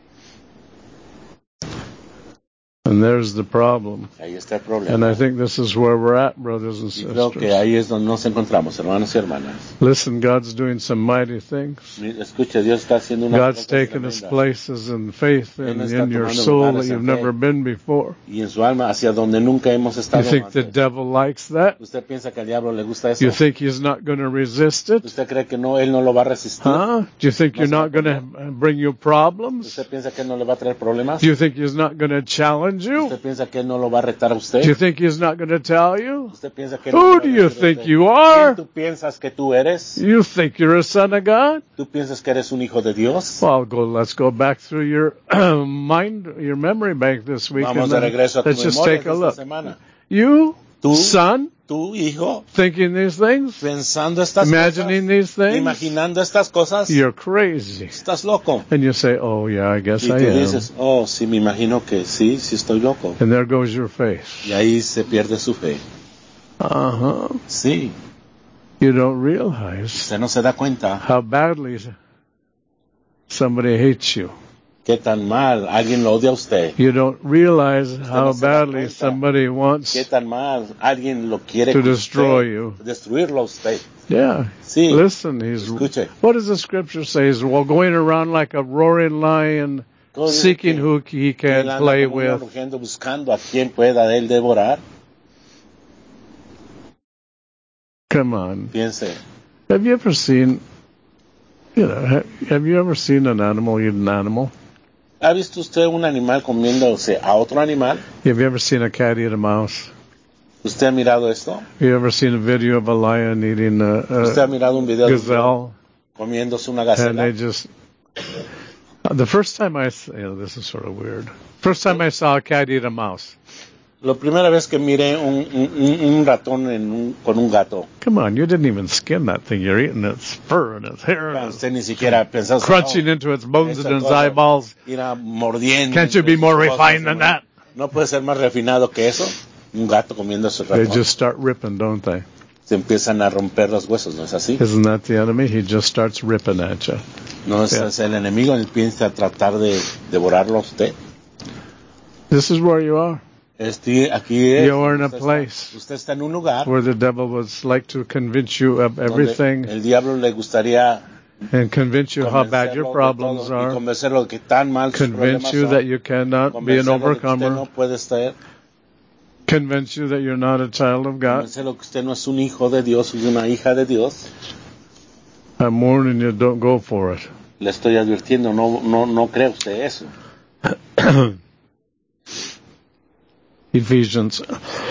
And there's the problem. Ahí está el problema. And I think this is where we're at, brothers and Y creo que sisters. ahí es donde nos encontramos, hermanos y hermanas. Listen, God's doing some mighty things. Escuche, Dios está haciendo una God's taking us places in faith and in your soul that you've never been before. Y en su alma hacia donde nunca hemos You estado think the antes. devil likes that? ¿Usted piensa que al diablo le gusta eso? You think he's not going to resist it? ¿Usted cree que no, él no lo va a resistir? Huh? Do you think you're not going to bring you problems? ¿Usted piensa que él no le va a traer problemas? Do you think he's not going to challenge you? ¿Usted piensa que él no lo va a retar a usted? Do you think he's not going to tell you? ¿Usted piensa que no Who le va a do you decir a think usted? you ¿Quién are? tú piensas que tú eres? You think you're a son of God? ¿Tú piensas que eres un hijo de Dios? Well, let's go back through your your memory bank this week, Vamos and de then regreso a tu let's just memoria take a esta look. semana. You, Tú, son, tu hijo, thinking these things, pensando estas imagining these cosas, things, imaginando estas cosas, you're crazy. estás loco. And you say, oh yeah, I guess Y I tú am. dices, oh, sí, me imagino que sí, sí estoy loco. And there goes your faith. Y ahí se pierde su fe. Uh-huh. Sí, You don't realize usted no se da cuenta how badly somebody hates you. qué tan mal alguien lo odia a usted. You don't realize how no se da badly cuenta somebody Qué wants tan mal alguien lo quiere to con destroy usted, you. destruirlo a usted. Yeah. Sí, Listen, he's escuche. what does the scripture say? He's going around like a roaring lion, Todo dice seeking que- who he que él can anda play como un león with. rugiendo, buscando a quien pueda él devorar. Come on. Piense, Have you ever seen, have you ever seen an animal eat an animal? ¿ha visto usted un animal comiéndose a otro animal? Have you ever seen a cat eat a mouse? ¿Usted ha mirado esto? Have you ever seen a video of a lion eating ¿Usted ha a mirado un video de un león gazelle? comiéndose una And they gacela? just, the first time this is sort of weird. First time I saw a cat eat a mouse. La primera vez que miré un ratón con un gato, Come on, you didn't even skin that thing. You're eating its fur and its hair and its usted ni siquiera pensó crunching into its bones and its eyeballs. ir a mordiendo. Can't you be more refined than that? No puede ser más refinado que eso. Un gato comiendo su They ratón. just start ripping, don't they? Se empiezan a romper los huesos, ¿no es así? Isn't that the enemy? He just starts ripping at you. No es, Yeah. es el enemigo, él piensa tratar de devorarlo a usted. This is where you are, Aquí es. You are in a Usted place usted está en un lugar where the devil would like to convince you of donde everything el diablo le gustaría and convince you how bad your convencerlo de problems todo y are, convencerlo de que tan mal sus convince problemas you son, that you cannot be an convencerlo de que usted overcomer, no puede estar, convince you that you're not a child of God. convencerlo que usted no es un hijo de Dios, es una hija de Dios. I'm warning you, don't go for it. Le estoy advirtiendo, no cree usted eso. Ephesians.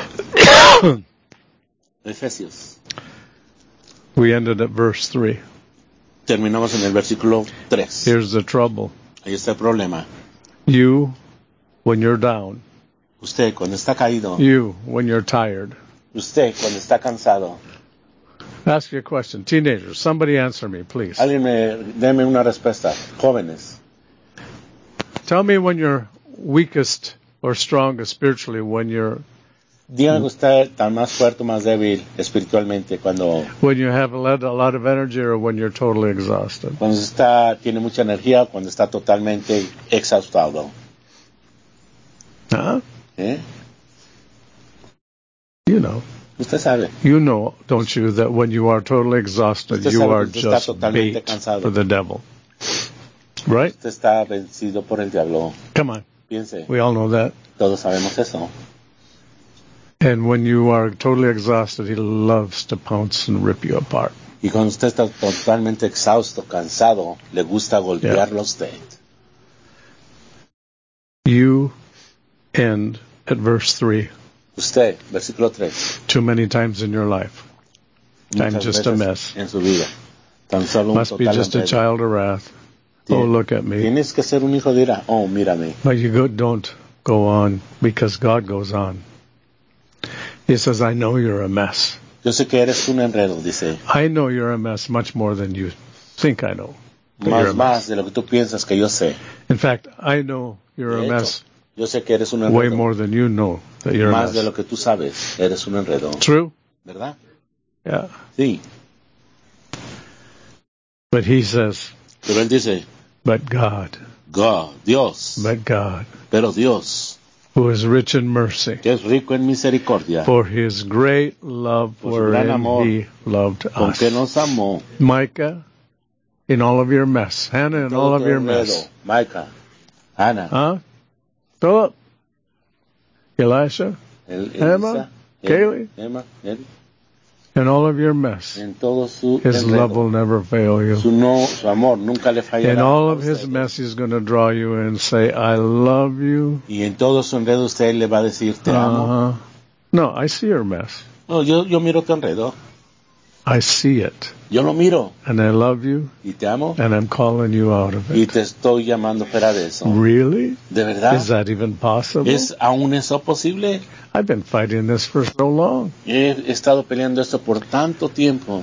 Efesios. We ended at verse 3. Terminamos en el versículo 3. Here's the trouble. Ahí está el problema. You, when you're down. Usted cuando está caído, You, when you're tired. usted cuando está cansado. Ask you a question. Teenagers, somebody answer me, please. Deme una respuesta. Jóvenes, Tell me when you're weakest or strongest spiritually, when dígame usted tan más fuerte o más débil espiritualmente when you have a lot of energy or when you're totally exhausted. cuando tiene mucha energía o cuando está totalmente exhaustado. Huh? ¿Eh? You know. Usted sabe. You know, don't you, that when you are totally exhausted, Usted you sabe are que usted está just totalmente bait cansado. for the devil. Right? Usted está vencido por el diablo. Come on. Piense. We all know that. Todos sabemos eso. And when you are totally exhausted, he loves to pounce and rip you apart. Y cuando usted está totalmente exhausto, cansado, le gusta golpearlo a usted. You end at verse 3. Usted, versículo 3. Too many times in your life. I'm just a mess. En su vida. Tan solo Must be just a child of wrath. Oh, look at me. Tienes que ser un hijo de ira. Oh, mírame. But you don't go on because God goes on. He says, I know you're a mess. Yo sé que eres un enredo, dice. I know you're a mess much more than you think I know. Más de lo que tú piensas que yo sé. In fact, I know you're a mess. Yo sé que eres un enredo. Way more than you know that you're a mess. Más de lo que tú sabes, eres un enredo. True? ¿Verdad? Yeah. Sí. But he says, pero él dice, but God, Dios, but God, pero Dios, who is rich in mercy, que es rico en misericordia, for his great love wherein amor, he loved con us. que nos amó. Micah, in all of your mess. Hannah, in all of your mess. Micah, Hannah. Huh? Philip, Elisha, Emma, Kaylee, in all of your mess. En todo su his enredo. love will never fail you. Su amor nunca le fallará. In all of his mess, he's going to draw you in and say, I love you. Y en todo su enredo usted le va a decir, te amo. No, I see your mess. No, yo miro tu enredo. I see it. Yo lo miro. And I love you. Y te amo. And I'm calling you out of it. Y te estoy llamando fuera de eso. Really? ¿De verdad? Is that even possible? ¿Es aún eso posible? I've been fighting this for so long. He estado peleando esto por tanto tiempo.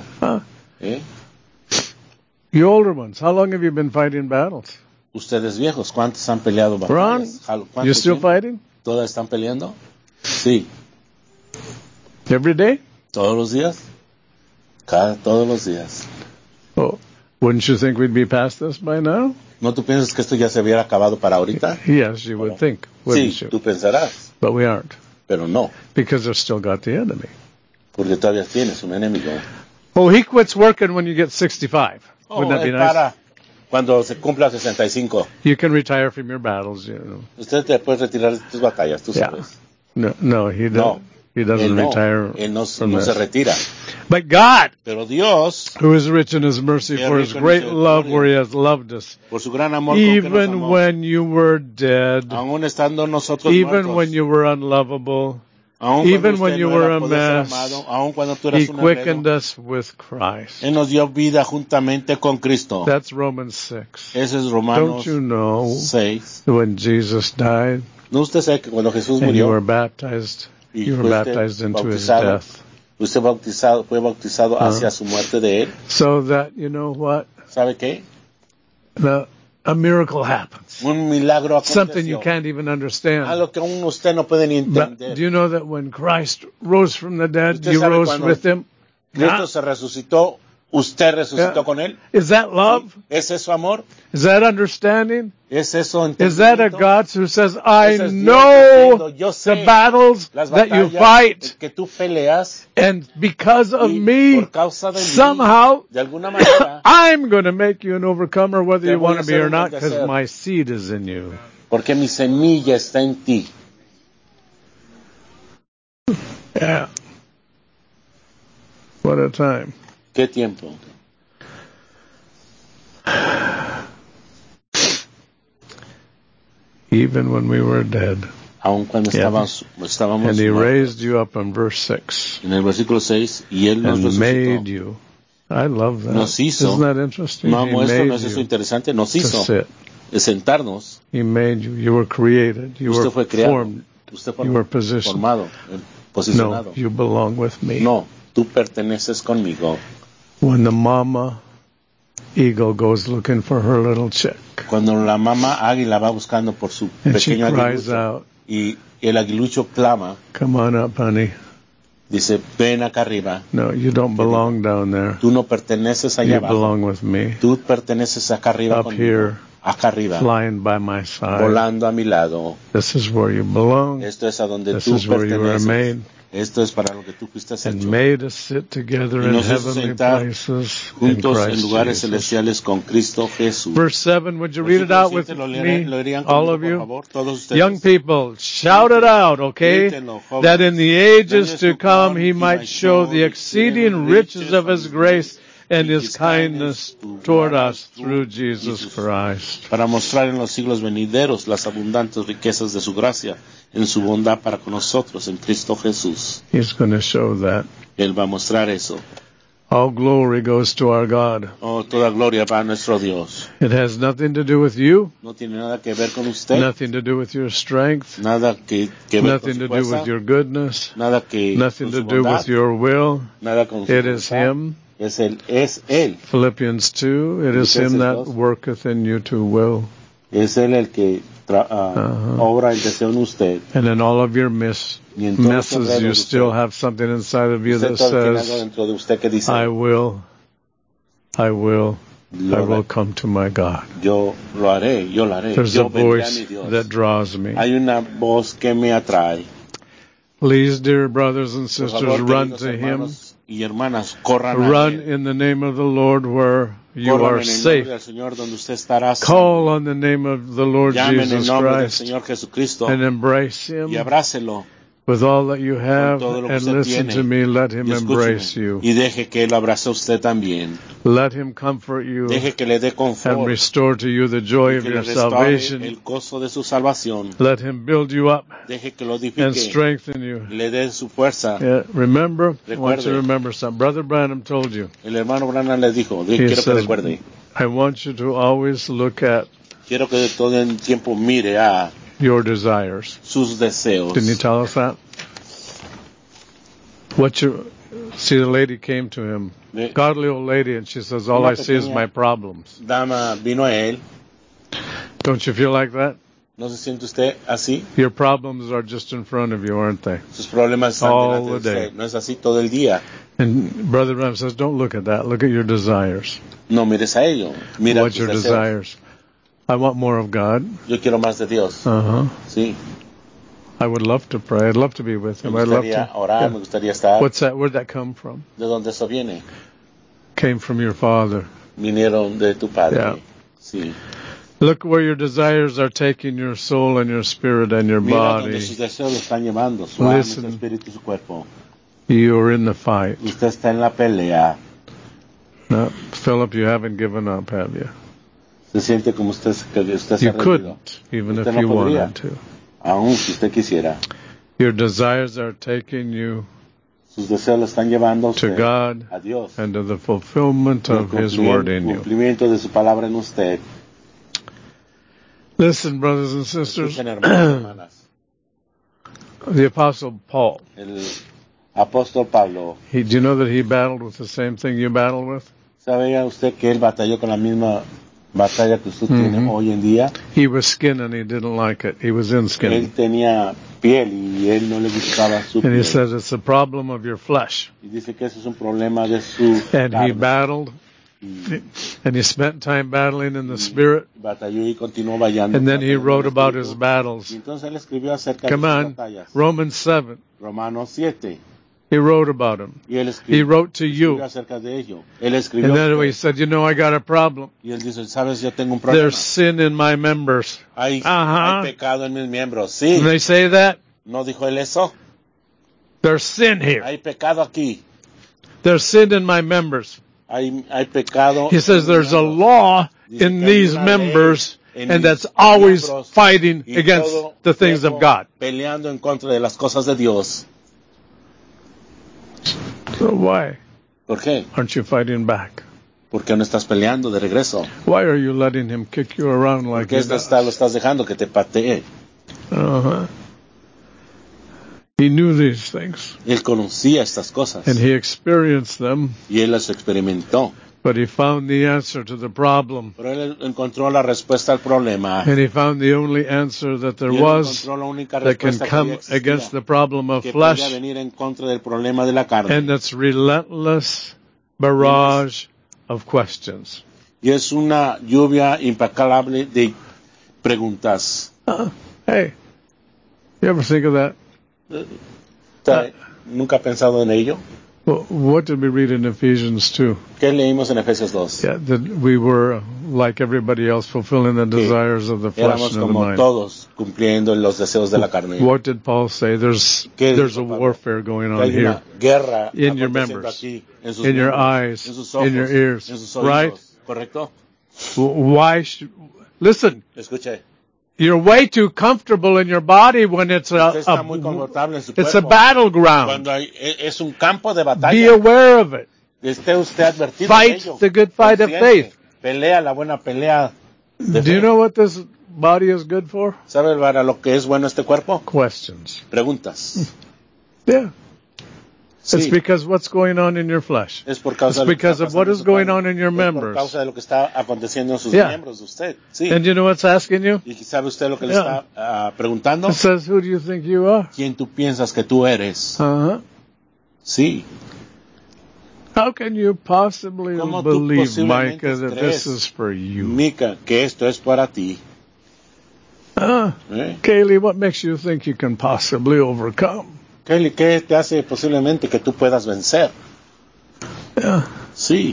You older ones, how long have you been fighting battles? Ustedes viejos, ¿cuántos han peleado batallas? Ron, you still fighting? ¿Todas están peleando? Sí. Every day? ¿Todos los días? Todos los días. Oh, wouldn't you think we'd be past this by now? ¿No tú piensas que esto ya se hubiera acabado para ahorita? Yes, you would think, wouldn't sí, you? Tú pensarás. But we aren't. Pero no. Because they've still got the enemy. Porque todavía tienes un enemigo. Oh, he quits working when you get 65. Wouldn't that be nice? Para cuando se cumpla 65. You can retire from your battles, you know. Usted te puede retirar de tus batallas, tú sabes. No, he doesn't. No. He doesn't retire. Él no se retira. But God, pero Dios, who is rich in his mercy, for his great love where he has loved us, por su gran amor even when you were dead, aún estando nosotros even muertos, when you were unlovable, aún even when you were a mess, aún cuando tú eras he quickened us with Christ. Él nos dio vida juntamente con Cristo. That's Romans 6. Ese es Romanos Don't you know 6. When Jesus died, ¿No usted sabe que cuando Jesús and murió, you were baptized into his death? Usted fue bautizado hacia su muerte de él. So that, you know what? ¿Sabe qué? A miracle happens. Un milagro aconteció. Something you can't even understand. Algo que aún usted no puede ni entender. But do you know that when Christ rose from the dead, you rose with him? Cristo se resucitó, usted resucitó con él. Is that love? ¿Es eso amor? Is that understanding? ¿Es eso entendimiento? Is that a God who says, I know the battles that you fight, que tú peleas, and because of me, somehow, de alguna manera, I'm going to make you an overcomer whether you want to be or not, because my seed is in you. Porque mi semilla está en ti. Yeah. What a time. ¿Qué tiempo? Even when we were dead. Aun cuando estábamos and he raised you up in verse 6. En el versículo 6, y él nos resucitó. Made you. I love that. Nos hizo. Isn't that interesting? No, esto no es eso interesante. Nos hizo sentarnos. He made you. You were created. You were formed. You were positioned. Formado, posicionado. No, you belong with me. No, tú perteneces conmigo. When the mama eagle goes looking for her little chick. Cuando la mamá águila va buscando por su pequeño aguilucho y el aguilucho clama. Come on up, honey. Dice, ven acá arriba. No, you don't belong down there. Tú no perteneces allá abajo. You belong with me. Tú perteneces acá arriba conmigo. Here, acá arriba. Flying by my side. Volando a mi lado. This is where you belong. Esto es a donde This tú is where you were made. Esto es para lo que tú fuiste and hecho. made us sit together Y in nos hizo heavenly sentar places in juntos en Christ lugares Jesus. celestiales con Cristo Jesús. Verse 7, would you read it out with Versículo 7, me, lo leerían all conmigo, of por you? favor, todos ustedes. Young people, shout it out, okay? Grítenlo, jóvenes. That in the ages Años to to come come, he might show the exceeding riches of his grace and his kindness toward us through Jesus Christ. Para mostrar en los siglos venideros las abundantes riquezas de su gracia en su bondad para con nosotros en Cristo Jesús. He's going to show that. Él va a mostrar eso. All glory goes to our God. Oh, toda gloria para nuestro Dios. It has nothing to do with you, No tiene nada que ver con usted, nothing to do with your strength, nada que ver nothing con to su do fuerza, with your goodness, nada que nothing con to su do bondad, with your will. nada con su It is voluntad. Him. Es Él. Philippians 2, it is Him that Filipenses 2. worketh in you to will. Es Él el que obra el deseo en usted. And in all of your Y en todos los messes, you enredos still usted, have something inside of you usted that todavía tiene algo says, dentro de usted que dice, I will lo haré. come to my God. Yo lo haré. There's Yo a vendré a mi voice Dios. that draws me. Hay una voz que me atrae. Please, dear brothers and Por sisters, favor, run queridos to Him. hermanos y hermanas, corran a Run Él. in the name of the Lord where you Corran are en el nombre safe. del Señor donde usted estará Call salvo. on the name of the Lord Llamen en Jesus nombre del Christ Señor Jesucristo and embrace y Him abrácelo with all that you have, todo lo que and usted listen tiene. to me. Let Him y embrace escúcheme you. y deje que Él abrace a usted también. Let Him comfort you Deje que le dé and confort restore to you the joy y of que le your restaure salvation. el gozo de su salvación. Let Him build you up Deje que lo and edifique, strengthen you. le dé su fuerza. Yeah, remember, I want you to Recuerde. remember something. Brother Branham told you. El hermano Branham le dijo, He quiero que says, recuerde, I want you to always look at quiero que todo el tiempo mire a your desires. sus deseos. Didn't he tell us that? See, the lady came to him, De- godly old lady, and she says, all Una I see is pequeña- my problems. Dama vino a él. Don't you feel like that? ¿No se siente usted así? Your problems are just in front of you, aren't they? Sus problemas están All delante de the day. usted. No es así todo el día. And Brother Branham says, don't look at that. Look at your desires. No mires a ello. Mira What's tus your deseos. desires? I want more of God. Yo quiero más de Dios. Uh-huh. Sí. I would love to pray. I'd love to be with Me Him. I'd love gustaría to. orar, Yeah. me gustaría estar. What's that? Where'd that come from? ¿De dónde eso viene? Came from your Father. Vinieron de tu padre. Yeah. Sí. Look where your desires are taking your soul and your spirit and your Mira donde body. sus deseos lo están llevando, su alma, su Listen. espíritu y su cuerpo. You're in the fight. Usted está en la pelea. No, Philip, you haven't given up, have you? Se siente como usted se ha You rendido. couldn't, even Usted if no you podría. wanted to. Aún si usted quisiera. Your desires are taking you Sus deseos lo están llevando a to usted, God a Dios. and to the fulfillment El of His word in you. cumplimiento de su palabra en usted. Listen, brothers and sisters, Escuchen, hermanos y hermanas. the Apostle Paul, El apóstol Pablo, do you know that he battled with the same thing you battle with? ¿sabía usted que él batalló con la misma batalla que usted tiene hoy en día? He was skin and he didn't like it. He was in Él skin. tenía piel y él no le gustaba su And he piel. says it's a problem of your flesh. Y dice que eso es un problema de su And he carne. battled, Y and he spent time battling in the Spirit. batalló y continuó batallando. And then he batallando en wrote el about espíritu. his battles. Y entonces él escribió acerca Come de sus on, batallas. Romans 7. Romanos 7. He wrote about them. Y él He wrote to escribió you. acerca de ello. Él escribió And then que- he said, you know, I got a problem. y él dice, sabes, yo tengo un problema. There's sin in my members. Hay Ajá. pecado en mis miembros. Sí. And they say that? ¿No dijo él eso? There's sin here. Hay pecado aquí. There's sin in my members. Hay pecado. He says en mis there's a miembros. law Dice in que hay these una ley members, en and mis that's always miembros fighting y against todo the things of tiempo God. peleando en contra de las cosas de Dios. So why ¿Por qué? aren't you fighting back? ¿Por qué no estás peleando de regreso? Why are you letting him kick you around ¿Por like qué he lo does? estás dejando que te patee? Uh-huh. He knew these things, Él conocía estas cosas and he experienced them, y él las experimentó. but he found the answer to the problem. Pero él encontró la respuesta al problema. And he found the only answer that there Y él was encontró la única that can respuesta que come había existido, against the problem of que podía flesh, venir en contra del problema de la carne. and that's relentless barrage of questions. Y es una lluvia implacable de preguntas. Hey, you ever think of that? ¿Nunca ha pensado en ello? Well, what did we read in Ephesians 2? ¿Qué leímos en Efesios 2? Yeah, that we were, like everybody else, fulfilling the desires of the flesh Éramos and of the como mind. todos cumpliendo los deseos de la carne. What did Paul say? There's a warfare going on Hay here. una guerra In your aconteciendo members, aquí, en sus in your miembros, eyes, en sus ojos, in your ears, en sus oídos, right? ¿correcto? Why listen, Escuche, you're way too comfortable in your body when it's usted está muy confortable en su it's a cuerpo. battleground. Cuando es un campo de Be batalla, aware of it. esté usted advertido de Fight ello. the good fight of Consciente. faith. Pelea la buena pelea de Do you fe. know what this body is good for? ¿Sabe para lo que es bueno este cuerpo? Questions. Preguntas. Yeah. It's Sí, because what's going on in your flesh. es por causa It's de lo que because está of what pasando en is su going cuerpo. on in your Es por members. causa de lo que está aconteciendo en sus Yeah. miembros de usted. Sí. And you know what's asking you? ¿Y sabe usted lo que le Yeah. está preguntando? It says, who do you think you are? ¿Quién tú piensas que tú eres? Uh-huh. Sí. How can you possibly ¿Cómo tú believe, posiblemente Micah, that crees, this is for you? Mica, que esto es para ti? ¿Eh? Kaylee, what makes you think you can possibly overcome? Kelly, ¿qué te hace posiblemente que tú puedas vencer? Yeah. Sí,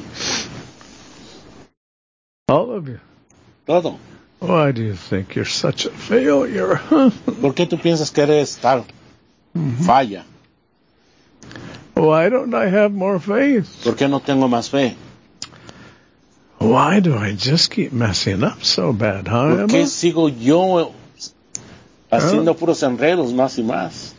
All of you. todo. Why do you think you're such a failure? ¿Por qué tú piensas que eres tal? Falla. Why don't I have more faith? ¿Por qué no tengo más fe? Why do I just keep messing up so bad, huh, ¿Por qué Emma? sigo yo haciendo puros enredos más y más?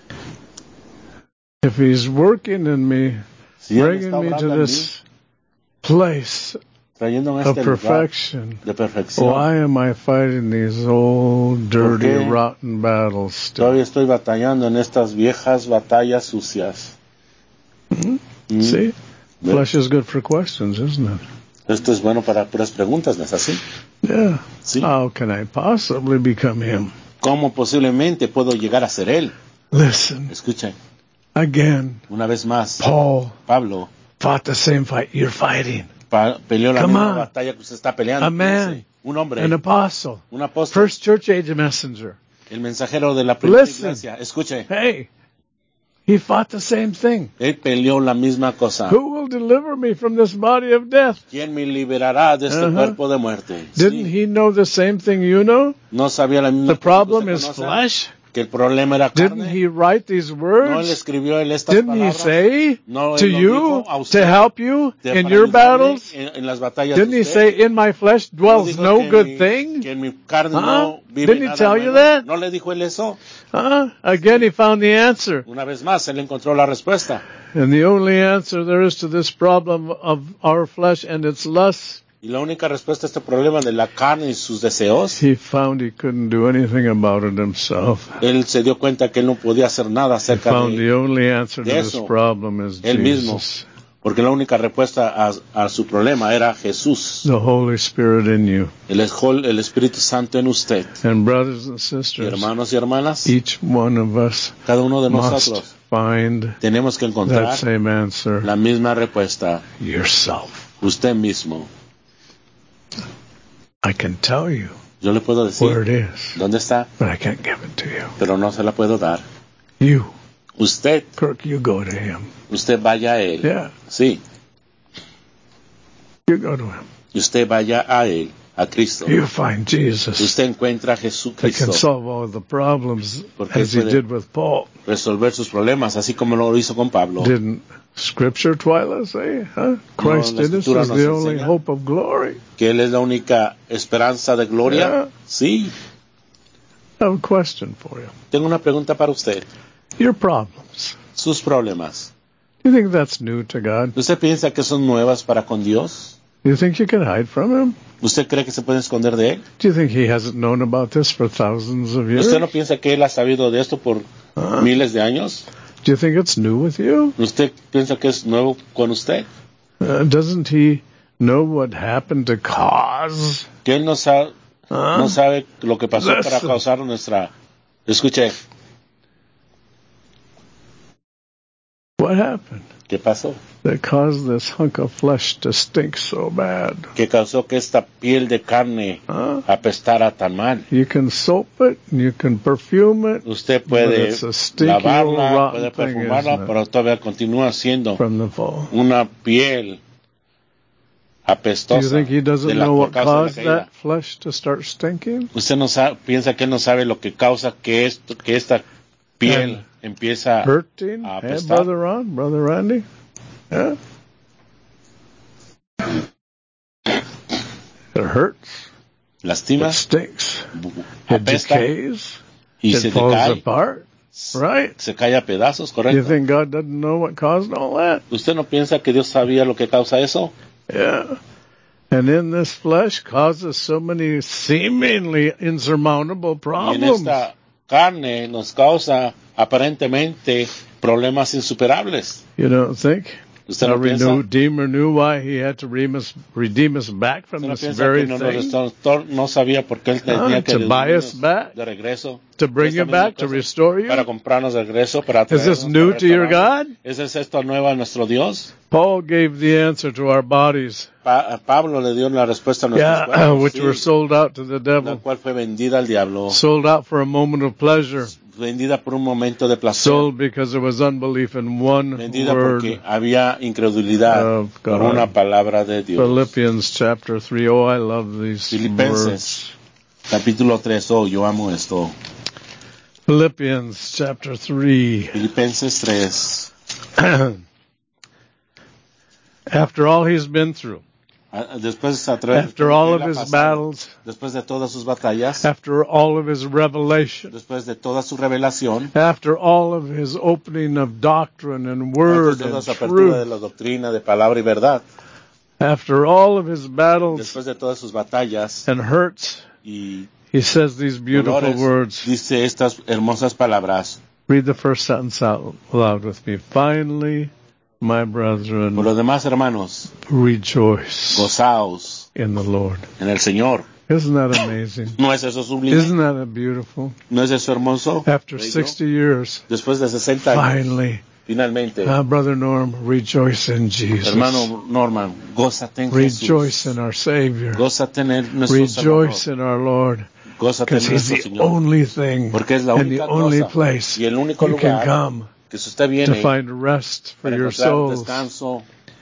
If he's working in me, Si Él bringing está me obrando to en mí, this place trayéndome a of este lugar perfection, de perfección, why am I fighting these old, dirty, qué? rotten battles still? todavía estoy batallando en estas viejas batallas sucias. See? Ve, Flesh is good for questions, isn't it? Esto es bueno para puras preguntas, ¿no es así? Yeah. Sí. How can I possibly become him? ¿Cómo posiblemente puedo llegar a ser Él? Listen, Escuchen, again, una vez más, Paul Pablo fought the same fight you're fighting. peleó la Come misma on. batalla que usted está peleando. A man, Fíjese, un hombre, an apostle, un apóstol, first church age messenger. el mensajero de la primera Listen. iglesia. Escuche, Hey, he fought the same thing. él peleó la misma cosa. Who will deliver me from this body of death? ¿Quién me liberará de este Ajá. cuerpo de muerte? Didn't Sí. he know the same thing you know? No sabía la misma The cosa que problem usted is conoce, flesh. que el problema era Didn't carne. he write these No él words? escribió él estas Didn't he palabras. say No, to él lo you dijo a usted to help you para in your ayudarle battles? en las batallas Didn't de he usted. say, in my flesh No dwells dijo no que good mi- thing? que en mi carne Huh? no vive Didn't he nada tell you bueno. that? ¿No le dijo él eso? Again, he found the answer. Una vez más, él encontró la respuesta. And the only answer there is to this problem of our flesh and its lusts, Y la única respuesta a este problema de la carne y sus deseos, he found he couldn't do anything about it himself. él se dio cuenta que él no podía hacer nada He acerca found de the only answer to de this eso, problem is él mismo. Jesus, porque la única respuesta a su problema era Jesús, the Holy Spirit in you. el Espíritu Santo en usted. And brothers and Y sisters, hermanos y hermanas, each one of us cada uno de must nosotros find tenemos que that encontrar same answer la misma respuesta, yourself. usted mismo. I can tell you Yo le puedo where it decir is, dónde está, but I can't give it to you. pero no se la puedo dar. You, Usted Kirk, you go to him. vaya a él. Yeah, Sí, you go to him. usted vaya a él, a Cristo. You find Jesus Usted encuentra a that can Jesucristo, solve all the problems Porque as he puede- did with Paul. resolver sus problemas, así como lo hizo con Pablo. Didn't Scripture Twyla say, Christ la in us Escritura is nos the only enseña. hope of glory? Que Él es la única esperanza de gloria. Yeah. Sí, I have a question for you. tengo una pregunta para usted. Your problems. Sus problemas. Do you think that's new to God? ¿Usted piensa que son nuevas para con Dios? Do you think you can hide from him? ¿Usted cree que se puede esconder de Él? Do you think he hasn't known about this for thousands of years? ¿Usted no piensa que Él ha sabido de esto por miles de años? Do you think it's new with you? ¿Usted piensa que es nuevo con usted? Doesn't he know what happened to cause? Que Él no sabe lo que pasó para Listen. causar nuestra... Escuche, What happened? ¿Qué pasó? That caused this hunk of flesh to stink so bad. Que causó que esta piel de carne apestara tan mal. You can soap it, and you can perfume it. Usted puede lavarla, puede perfumarla, pero todavía continúa siendo una piel apestosa. Do you think he doesn't know what caused that flesh to start stinking? ¿Usted no piensa que él no sabe lo que causa que esta piel empieza hurting? A apestar? Hey, Brother Randy? Yeah. It hurts. Lastima. It stinks. It decays. Y it se falls decae. Apart. Right? Se cae a pedazos, correcto. You think God doesn't know what caused all that? ¿Usted no piensa que Dios sabía lo que causa eso? Yeah. And in this flesh causes so many seemingly insurmountable problems. Y en esta carne nos causa aparentemente problemas insuperables. You don't think? ¿Usted Our no piensa? Redeemer knew why he had to redeem us back from this very thing? No sabía por qué él tenía que to buy us back, de regreso, to bring you back, to restore you. Para comprarnos de regreso, para Is this new to your God? ¿Es esto nuevo a nuestro Dios? Paul gave the answer to our bodies. Pablo le dio la respuesta a nuestros cuerpos, which were sold out to the devil. La cual fue vendida al diablo. Sold out for a moment of pleasure. Vendida por un momento de placer. Sold because there was unbelief in one vendida word porque había incredulidad por una palabra de Dios. Philippians chapter 3. Oh, I love these Filipenses, words. Capítulo 3. Oh, yo amo esto. Philippians chapter 3. Filipenses 3. After all he's been through. After all of his battles, después de todas sus batallas, after all of his revelation, después de toda su revelación, after all of his opening of doctrine and word and truth, de la doctrina, de palabra y verdad, after all of his battles, después de todas sus batallas and hurts, y he says these beautiful dolores, words. Dice estas hermosas palabras. Read the first sentence out loud with me. Finally, my brethren, por lo demás, hermanos, rejoice, gozaos in the Lord. En el Señor. Isn't that amazing? ¿No es eso sublime? Isn't that beautiful? ¿No es eso hermoso? After 60 years, después de 60 años, finalmente, Brother Norm, rejoice in Jesus. Hermano Norman, gózate en rejoice Jesús. in our Savior. Gózate en nuestro rejoice Salvador. in our Lord. Because He's the only thing porque es la and the only cosa, place y el único you lugar can come que si usted viene to find rest for your souls. Descanso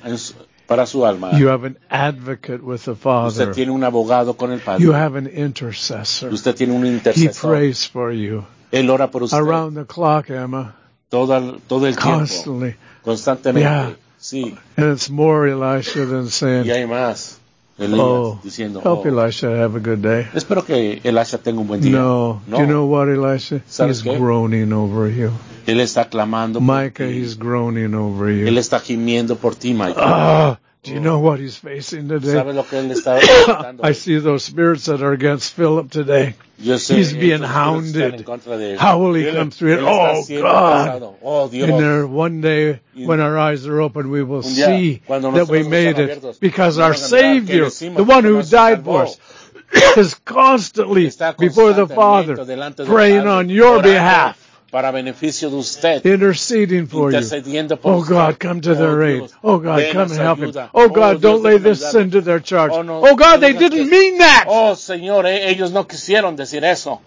para su alma. You have an advocate with the Father. Usted tiene un abogado con el Padre. You have an intercessor. Usted tiene un He intercesor. prays for you. Él ora por usted. Around the clock, Emma. Todo el Constantly. tiempo. Constantemente. Yeah. Sí. And it's more Elisha than saying, y hay más. Elías, diciendo, help Elisha have a good day. Espero que Elisha tenga un buen día. No. Do you know what, Elisha? He's groaning over you. Él está clamando Micah, por ti. he's groaning over you. Él está gimiendo por ti, Micah. Do you know what he's facing today? ¿Sabe lo que él está enfrentando? I see those spirits that are against Philip today. He's being hounded. How will he come through it? Oh, God. Oh, Dios. And there, one day, when our eyes are open, we will see that we made it. Because our Savior, the one who died for us, is constantly before the Father, praying on your behalf. Para beneficio de usted, interceding for you. Oh God, come to their aid. Oh God, come and help him. Ayuda. Oh God, don't lay this sin to their charge. Oh God, they didn't mean that. Oh Señor, ellos no quisieron decir eso.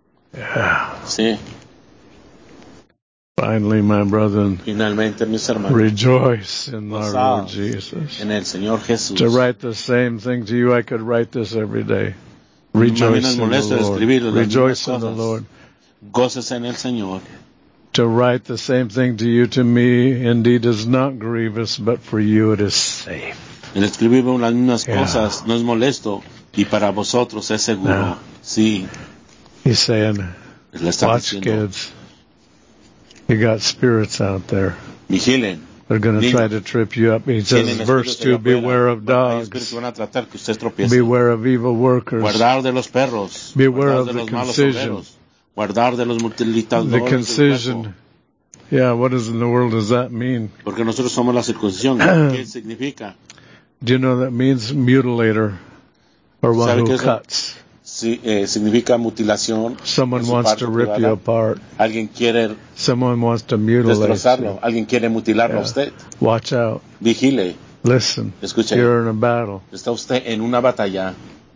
Yeah. Sí. Finally, my brethren, finalmente, mis hermanos, rejoice in our Lord Jesus. En el Señor Jesús. To write the same thing to you, I could write this every day. Rejoice in the Lord. Rejoice in the Lord. Goces en el Señor. To write the same thing to you, to me, indeed is not grievous, but for you it is safe. El escribir las mismas cosas no es molesto, y para vosotros es seguro. Sí. He's saying, watch diciendo, kids. You got spirits out there. Vigilen. They're going to try to trip you up. He says, verse 2, beware of dogs. Beware of evil workers. Guardar de los perros. Beware of the concision. Guardar de los the concision. Yeah, what in the world does that mean? Porque nosotros somos la circuncisión. ¿Qué significa? Do you know that means mutilator or one who cuts? significa mutilación. Someone wants to rip you apart. Alguien quiere Someone wants to mutilate destrozarlo. you. Alguien quiere mutilarlo a usted. Watch out. Vigile. Listen. Escuche. You're in a battle. Está usted en una batalla.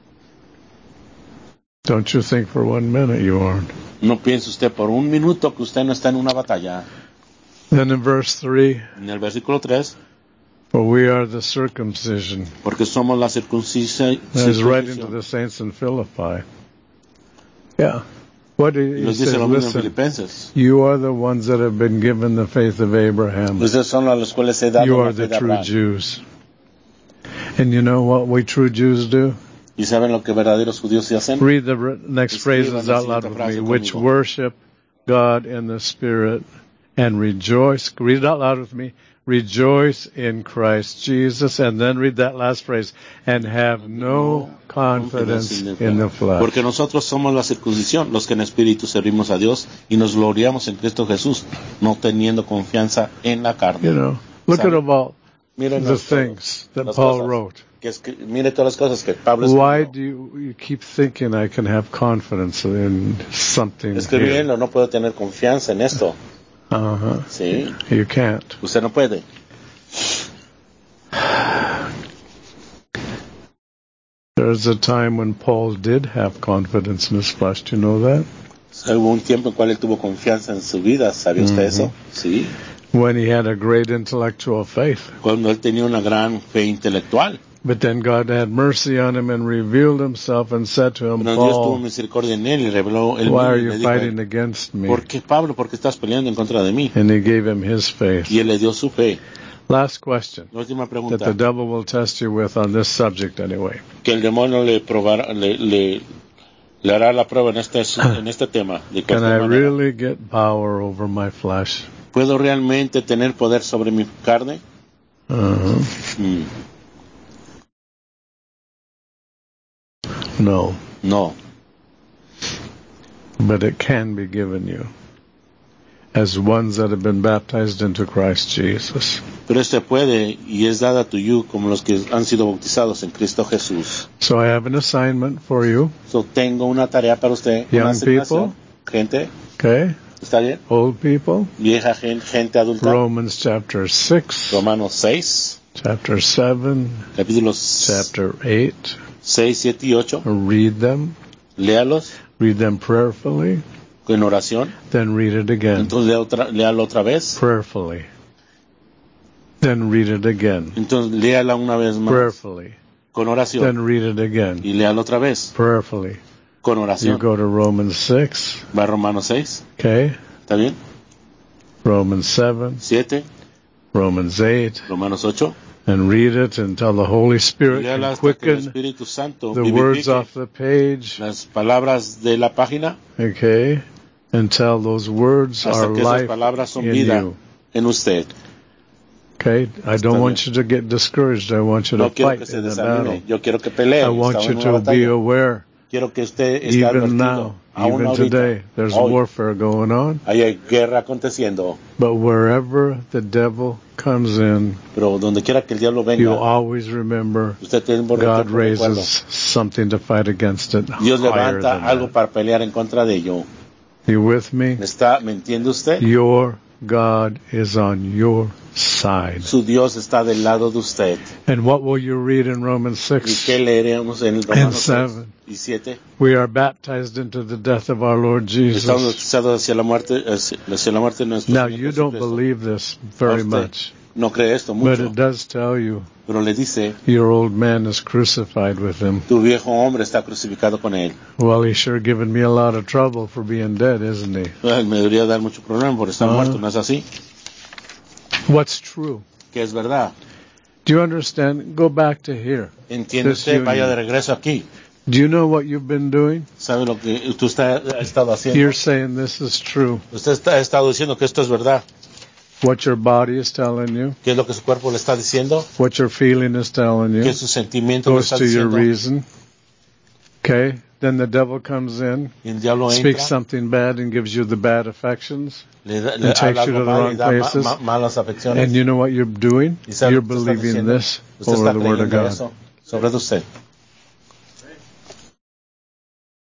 Don't you think for 1 minute you aren't. No piense usted por un minuto que usted no está en una batalla. Then in verse 3, En el versículo 3, for we are the circumcision. porque somos la circuncisión. As writing to the saints in Philippi. Yeah. What do Y he nos dice says? lo mismo en Listen, Filipenses. you are the ones that have been given the faith of Abraham. Ustedes son a los cuales he dado You la are fe the de true Abraham. Jews. And you know what we true Jews do? ¿Y saben lo que verdaderos judíos hacen? Read the next Escriban phrases la out loud siguiente with frase me. Which conmigo. worship God in the Spirit and rejoice. Read it out loud with me. Rejoice in Christ Jesus. And then read that last phrase. And have no confidence in the flesh. Porque nosotros somos la circuncisión, los que en espíritu servimos a Dios y nos gloriamos en Cristo Jesús, no teniendo confianza en la carne. You know, look at about Miren the things that Paul wrote. Mire todas las cosas que Pablo Why escribió. do you keep thinking I can have confidence in something here? Escribiendo, no puedo tener confianza en esto. Uh-huh. Sí, You can't. usted no puede. There's a time when Paul did have confidence in his flesh. Do you know that? Hubo un tiempo en cual él tuvo confianza en su vida, ¿sabía usted eso? Sí. When he had a great intellectual faith. Cuando él tenía una gran fe intelectual. But then God had mercy on him and revealed himself and said to him, Pero Dios tuvo Paul, misericordia en él y reveló el why are y you le dijo, fighting against me? ¿por qué, Pablo? ¿Por qué estás peleando en contra de mí? And he gave him his faith. Y él le dio su fe. Last question La última that pregunta, the devil will test you with on this subject anyway. que el demonio le hará la prueba en este tema. De Can cualquier I manera. really get power over my flesh? ¿Puedo realmente tener poder sobre mi carne? Uh-huh. No. No. But it can be given you as ones that have been baptized into Christ Jesus. Pero este puede y es dada to you como los que han sido bautizados en Cristo Jesús. So I have an assignment for you, So, tengo una tarea para usted. Una young asignación. people, Gente, okay? ¿está bien? Old people, Vieja gente adulta. Romans chapter 6, Romanos 6, chapter 7, capítulos chapter 8. 6, 7 y 8. Read them. Léalos Read them prayerfully. en oración. Then read it again. Entonces léalo otra vez. Prayerfully. Then read it again. Entonces léala una vez más. Prayerfully. Con oración. Then read it again. Y léalo otra vez. Prayerfully. Con You oración. go to Romans 6, Va a Romanos 6. okay? ¿Está bien? Romans 7, 7. Romans 8, Romanos 8. and read it until the Holy Spirit Léala can hasta que el quicken Espíritu Santo the words vivifique off the page, las palabras de la página okay? Until those words hasta are que esas life palabras son in vida you, en usted. okay? I Está don't bien. want you to get discouraged. I want you to No quiero fight que se in the desanime. battle. Yo quiero que pelee. I want Estaba you en una to be batalla. aware, Quiero que usted esté even advertido. now, Aún even ahorita. today, there's Hoy warfare going on. hay guerra aconteciendo. But wherever the devil comes in, Pero donde quiera que el diablo you venga, always remember usted tiene un God recuerdo. raises something to fight against it Dios higher levanta than algo that. para pelear en contra de ello. You with me? ¿Me entiende usted? Your God is on your side. Su Dios está del lado de usted. And what will you read in Romans ¿Y 6 qué leeremos en and Romanos 6 7? y 7? We are baptized into the death of our Lord Estamos Jesus. bautizados hacia la muerte de nuestro Now, Señor you don't Jesucristo. believe this very Usted much, no cree esto but mucho, it does tell you pero le dice, your old man is crucified with him. tu viejo hombre está crucificado con él. Well, he's sure given me a lot of trouble for being dead, isn't he? Me debería dar mucho problema por estar muerto, ¿no es así? What's true? Que es verdad. Do you understand? Go back to here. ¿Entiende This usted? Vaya union. de regreso aquí. Do you know what you've been doing? ¿Sabe lo que usted ha estado haciendo? You're saying this is true. Usted ha estado diciendo que esto es verdad. What your body is telling you, ¿Qué es lo que su cuerpo le está diciendo? what your feeling is telling ¿Qué you, su sentimiento le goes está to your diciendo? reason. Okay? Then the devil comes in, Y el diablo speaks entra, something bad and gives you the bad affections. le and takes habla you to algo the mal wrong y da places. malas afecciones. And you know what you're doing? ¿Y sabe You're lo que usted está believing diciendo? this Usted over está the Word of creyendo God. eso sobre usted.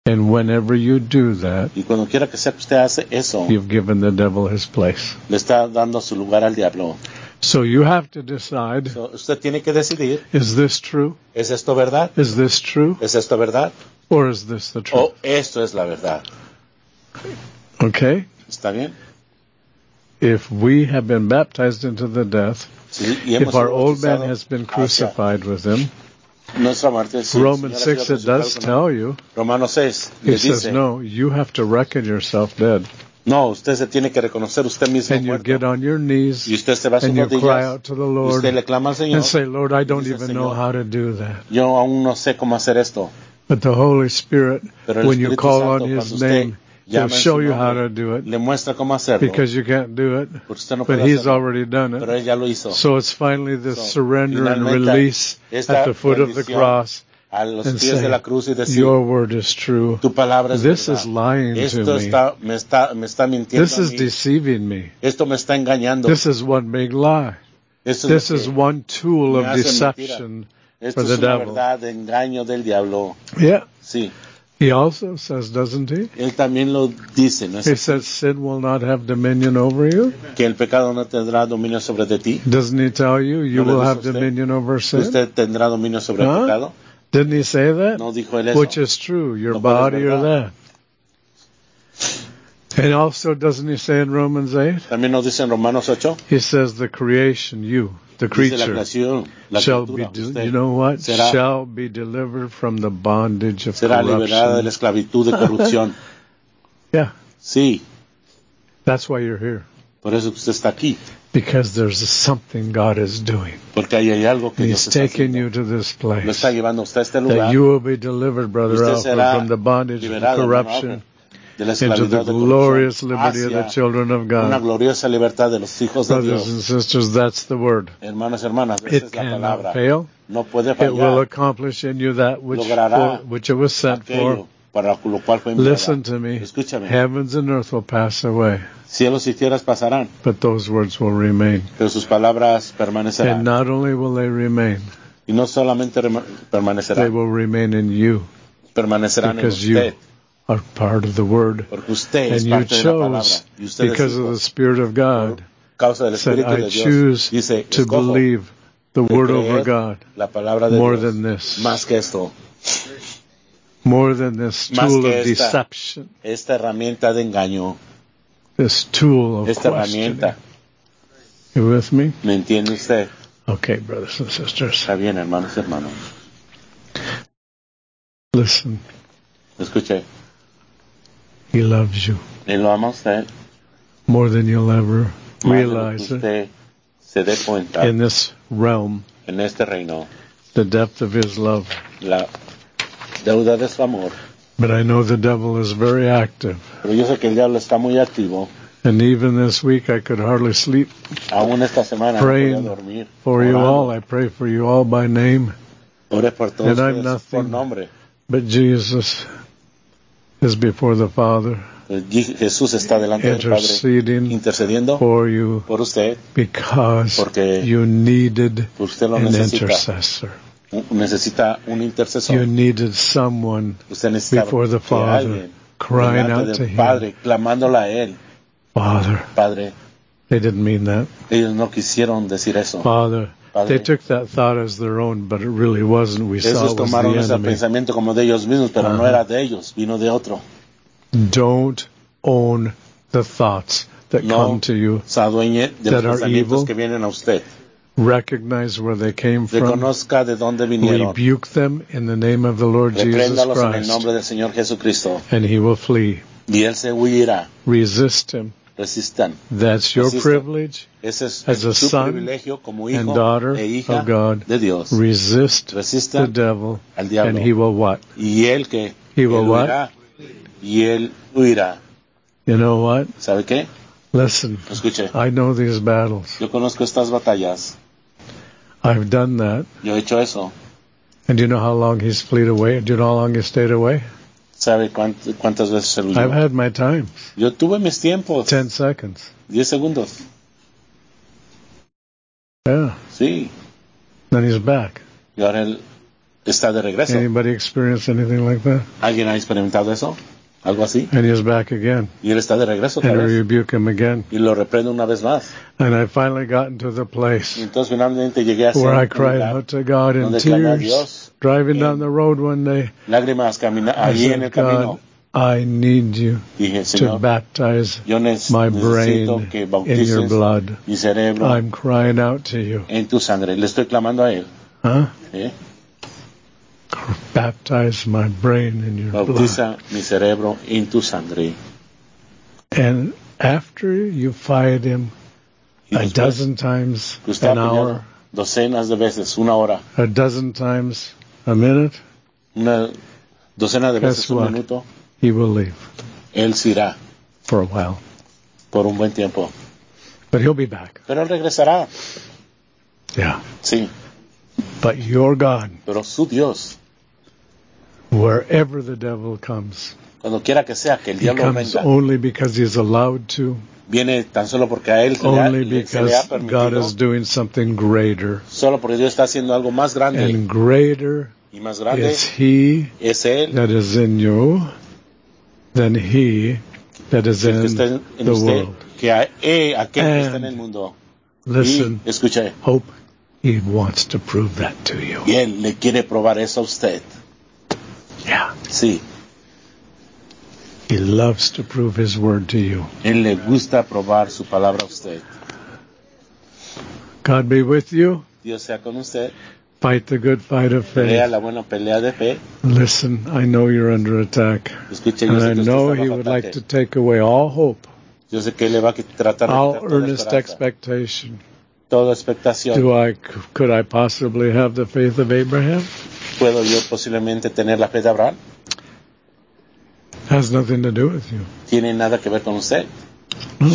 And whenever you do that, Y cuando quiera que sea que usted hace eso, you've given the devil his place. le está dando su lugar al diablo. So you have to decide, So, usted tiene que decidir, is this true? ¿es esto verdad? Is this true? ¿Es esto verdad? Or is this the truth? ¿O esto es la verdad? Okay? ¿Está bien? If we have been baptized into the death, Sí, y hemos if our sido old man bautizados has been hacia crucified with him, nuestra muerte. Sí, Romans Señor ha 6, sido it does crucificado con él. tell you, Romanos 6 he le says, dice, no, you have to reckon yourself dead. no, usted se tiene que reconocer usted mismo And you muerto. get on your knees Y usted se va a sus and you cry rodillas out to the y Lord usted le clama al Señor. and say, Lord, I don't dice, even know Señor, how to do that. Yo aún no sé cómo hacer esto. But the Holy Spirit, Pero el when you Espíritu call Santo, on cuando His usted name, He'll llama en show su you how nombre, to do it le muestra cómo hacerlo. because you can't do it, Porque usted no but puede He's hacerlo. already done Pero it. Él ya lo hizo. So it's finally the So, surrender and finalmente, release esta at the foot of the rendición cross a los and pies de la say, cruz y decir, your word is true. tu palabra es This verdad. is lying Esto to me. me está mintiendo This a is mí. deceiving me. Esto me está engañando. This is one big lie. Esto This lo is que one tool me of hace deception Esto for the es una devil. verdad de engaño del diablo. Yeah. Sí. He also says, doesn't he? Él también lo dice, ¿no es He así? says sin will not have dominion over you. Que el pecado no tendrá dominio sobre de ti. Doesn't he tell you you ¿No le will dice have usted? dominion over sin? Usted tendrá dominio sobre el pecado. Didn't he say that? No dijo él eso. Which is true, your Lo cual es body or verdad. that. And also, doesn't he say in Romans 8? También nos dice en Romanos 8, He says the creation, you, the dice la creature, creación, la shall be, criatura, usted you know what? será, Shall be delivered from the bondage of será liberada de la corruption. esclavitud de corrupción. Yeah, Sí, that's why you're here. por eso que usted está aquí. Because there's something God is doing. Porque ahí hay algo que And Dios He's está taking haciendo. you to this Lo place. está llevando usted a este That lugar. you will be delivered, Brother Usted Alfred, será from the bondage of liberado, corruption de la into esclavitud the de glorious corrupción liberty of the hacia children of una God. gloriosa libertad de los hijos de Brothers Dios. and sisters, that's the word. Hermanos y hermanas, esa It es la cannot palabra. fail. No puede It will fallar accomplish in you that which Logrará it was sent for. aquello para lo cual fue enviada. Listen to me. Escúchame. Heavens and earth will pass away, Cielos y tierras pasarán, but those words will remain. pero sus palabras permanecerán. And not only will they remain, Y no solamente they permanecerán, will remain in you permanecerán en because you usted, are part of the word. porque usted es And you parte de la palabra. chose, Y usted es because of hijo. the Spirit of God, Por causa del said, Espíritu I de Dios, choose dice, to escojo believe the de word creer over God la palabra de more Dios, than this. más que esto, More than this Más tool que of esta. deception, esta herramienta de engaño, this tool of esta questioning. herramienta. You with me? ¿Me entiende usted? Okay, brothers and sisters. Está bien, hermanos y hermanos. Listen, Escuche, He loves you Él lo ama a usted, more than you'll ever más de lo que realize it. usted se dé cuenta In this realm, en este reino, the depth of His love. la deuda de su amor. But I know the devil is very active. Pero yo sé que el diablo está muy activo. And even this week, I could hardly sleep. Aún esta semana Praying no podía dormir. For you Orando. all, I pray for you all by name. Oré por todos And I'm ustedes nothing. por nombre. But Jesus is before the Father, Jesús está delante del Padre interceding intercediendo for you por usted because Porque you needed usted lo an necesita. intercessor. Necesita un intercesor. You needed someone Usted necesita before the que Father alguien crying delante out to del Him, Padre, clamándola a Él. Father. Padre, They didn't mean that. ellos no quisieron decir eso. Father. Padre. They took that thought as their own, but it really wasn't. We saw Ellos it was tomaron the ese enemy. pensamiento como de ellos mismos, pero no era de ellos, vino de otro. Don't own the thoughts that No come to you. se adueñe de los that are pensamientos evil. que vienen a usted. Recognize where they came from. Reconozca de dónde vinieron. Rebuke them in the name of the Lord Jesus Repréndalos en el Christ, nombre del Señor Jesucristo. and He will flee. Y Él se huirá. Resist Him. Resistan. That's your Resistan. privilege Ese es as a su son privilegio como and hijo daughter e hija of God. de Dios. Resist the Resistan devil, al diablo. and he will what? Y Él que He will él what? huirá. Y Él huirá. You know what? ¿Sabe qué? Listen, Escuche. I know these battles. Yo conozco estas batallas. I've done that. Yo he hecho eso. And do you know how long he's fled away? Do you know how long he stayed away? ¿Sabe cuántas veces él huyó? I've had my times. Yo tuve mis tiempos. 10 seconds. 10 segundos. Yeah. Sí. Then he's back. Y ahora él está de regreso. Anybody experience anything like that? ¿Alguien ha experimentado eso? ¿Algo así? And he's back again. Y él está de regreso otra And I vez. rebuke him again. Y lo reprende una vez más. And I finally got into the Y place entonces finalmente llegué a where I un cried lugar out to God in donde clamé a tears, Dios, driving down the road one day. lágrimas I allí en el said, camino. God, I need you Dije, to Señor, baptize yo my necesito brain que in your bautices blood. mi cerebro I'm crying out to you. en tu sangre. Le estoy clamando a Él. Huh? ¿eh? Baptize my brain in your blood. Bautiza mi cerebro en tu sangre. And after you fight him Y a después, dozen times que usted ha an peleado hour, docenas de veces, una hora, a dozen times a minute, una docena de Guess veces, un what? minuto, he will leave Él se irá for a while. por un buen tiempo. But he'll be back. Pero Él regresará. Yeah. Sí, But your God, pero su Dios, wherever the devil comes, cuando quiera que sea que el he diablo comes venga, only because he's allowed to, viene tan solo porque a Él only se le ha because permitido, God is doing something greater. solo porque Dios está haciendo algo más grande. And greater Y más grande is he es Él, that is in you than he that is el que in está en the usted, world. que aquel que está en el mundo. Listen, Y escuche, Hope, he wants to prove that to you. y Él le quiere probar eso a usted. Yeah. Sí, He loves to prove his word to you. Él le gusta probar su palabra a usted. God be with you. Dios sea con usted. Fight the good fight of Pelea faith. la buena pelea de fe. Listen, I know you're under attack. Escuche, yo And sé I que usted know está he bajo would like ataque. to take away all hope, Yo sé que Él le va a tratar de all quitar toda earnest esperanza, expectation. toda expectación. Could I possibly have the faith of Abraham? ¿Puedo yo posiblemente tener la fe de Abraham? Has nothing to do with you. ¿Tiene nada que ver con usted? No.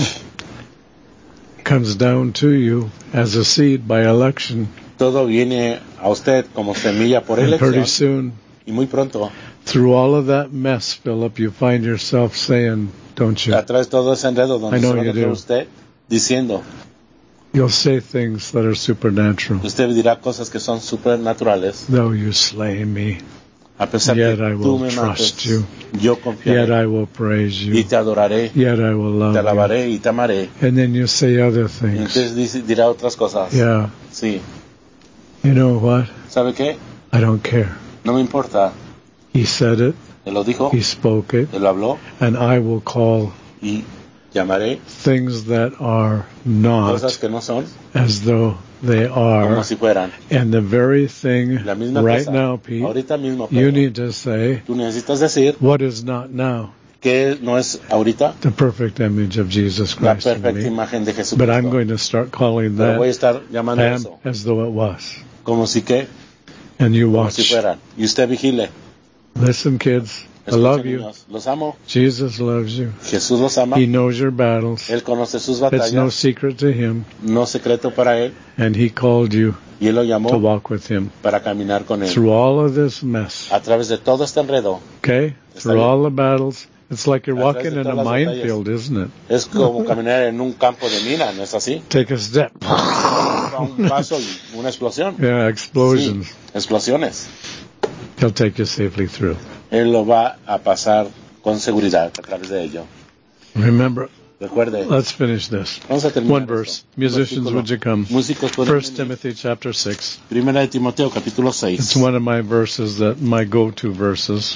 Comes down to you as a seed by election. Todo viene a usted como semilla por And pretty elección. soon, Y muy pronto, through all of that mess, Philip, you find yourself saying, don't you? a través de todo ese enredo donde I se know va a you encontrar do. usted diciendo, You'll say things that are supernatural. usted dirá cosas que son supernaturales. Though you slay me, A pesar Yet que I tú will me trust mates, you. yo yet confiaré I will praise y you. te adoraré, Yet I will te love you. alabaré y te amaré. And then you say other Y things. entonces dirá otras cosas. Yeah. Sí. You know what? ¿Sabe qué? I don't care. No me importa. He said it. Él lo dijo, He spoke it. Él lo habló And I will call y llamaré things that are not cosas que no son as though they are. como si fueran. And the very thing La misma right cosa. now, Pete, Ahorita mismo, you Pedro, need to say tú necesitas decir what is not now. que no es ahorita The perfect image of Jesus la Christ in perfecta me. imagen de But I'm Jesucristo. going to start calling Pero voy a that estar llamando Pam eso as though it was. como si que, And you como si watch. fuera. Y usted vigile. Listen, kids, I Escuchen, love you. niños, los amo. Jesus loves you. Jesús los ama. He knows your battles. Él conoce sus It's no batallas. secret to him. No secreto para él. And he called you Y él lo to llamó walk with him para caminar con él. through all of this mess. A través de todo este enredo. Okay? Through bien. all the battles. It's like you're A través walking de in a todas las batallas. minefield, isn't it? Es como caminar en un campo de mina, ¿no es así? Take a step. A un paso y una explosión. Yeah, explosions. Sí, explosiones. He'll take you safely through. Él lo va a pasar con seguridad a través de ello. Remember, Recuerde, let's finish this. vamos a terminar One verse. esto. Musicians, Versículo. would you come? Músicos, pueden 1 venir. Timothy chapter 6. Primera de Timoteo, capítulo 6. It's one of my verses that my go-to verses.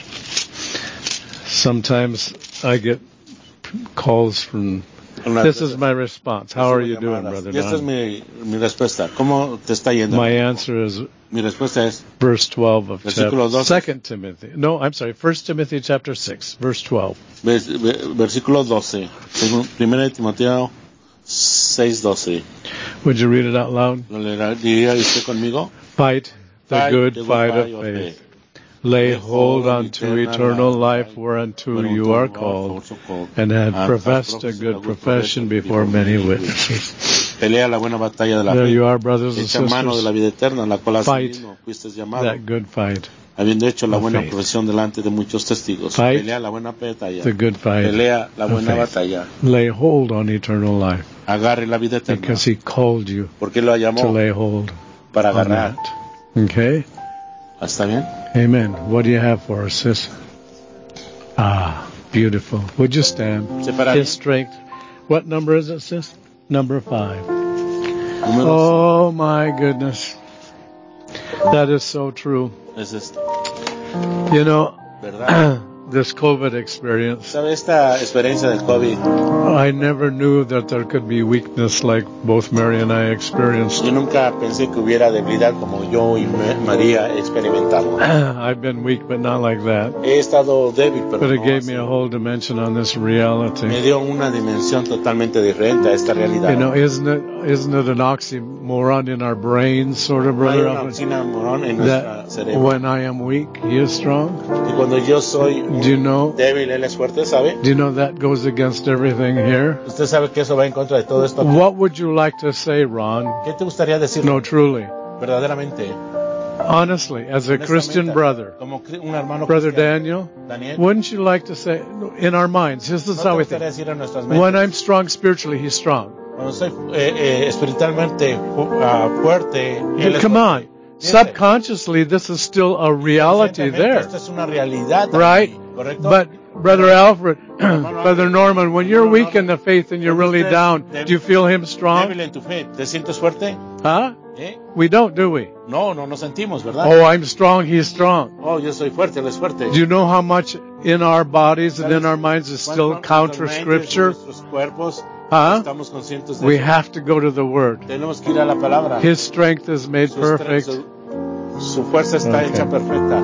Sometimes I get calls from. This is my response. How are you doing, brother Y esta es Don? mi respuesta. ¿Cómo te está yendo? My answer is Mi respuesta es verse 12 of Versículo 12. 2 Timothy. No, I'm sorry, 1 Timothy chapter 6, verse 12. versículo 12. Primera de Timoteo 6:12. Would you read it out loud? ¿Lo diría usted conmigo? Fight the Fight good the good fight fight of of faith. faith. Lay hold unto eternal life whereunto you are called, and had professed a good profession before many witnesses. Pelea la buena batalla de la There fe. you are, brothers and Echa mano de la sisters. vida eterna, la cual Fight asimismo fuiste llamado, that good fight, habiendo hecho la of buena faith. profesión delante de muchos testigos. Fight Pelea la buena batalla. the good fight Pelea la of buena faith. batalla. Lay hold on eternal life, Agarre la vida eterna. because he called you Porque lo to llamó lay hold para on agarrar. that. Okay? ¿Está bien? Amen. What do you have for us, sis? Ah, beautiful. Would you stand? ¿Se para His bien? strength. What number is it, sis? Number 5. Número Oh, my goodness. That is so true. es esto, You know, ¿verdad? this COVID experience, ¿Sabe esta experiencia del COVID? I never knew that there could be weakness like both Mary and I experienced. Yo nunca pensé que hubiera debilidad como yo y María experimentamos. I've been weak, but not like that. He estado débil, pero But it no gave así. me a whole dimension on this Me reality. dio una dimensión totalmente diferente a esta realidad. You know, isn't it an oxymoron in our brains, sort of, No hay brother? una oxímoron en nuestro That cerebro. when I am weak, he is strong. Y cuando yo soy Do you know? débil, él es fuerte, ¿sabe? Do you know that goes against everything here? Usted sabe que eso va en contra de todo esto. What would you like to say, Ron? ¿Qué te gustaría decir No, truly. verdaderamente? Honestly, as a Christian brother, Como un hermano Brother cristiano. Daniel, wouldn't you like to say, in our minds, this is ¿No how te we gustaría think. decir en nuestras mentes? When I'm strong spiritually, he's strong. Cuando soy espiritualmente fuerte, él es Come on. fuerte. Subconsciously, this is still a reality there. Esto es una realidad Right? también, ¿correcto? But, Brother Alfred, Brother Norman, when you're weak in the faith and you're really down, do you feel him Débil strong? en tu fe, ¿te sientes fuerte? Huh? ¿Eh? We don't, do we? No, no nos sentimos, ¿verdad? Oh, I'm strong, he's strong. Oh, yo soy fuerte, él es fuerte. Do you know how much in our bodies and in our minds is still ¿Cuánto counter nuestras mentes y scripture? nuestros cuerpos Huh? estamos conscientes de We eso? have to go to the Word. Tenemos que ir a la palabra. His strength is made Su perfect. Su fuerza está Okay. hecha perfecta.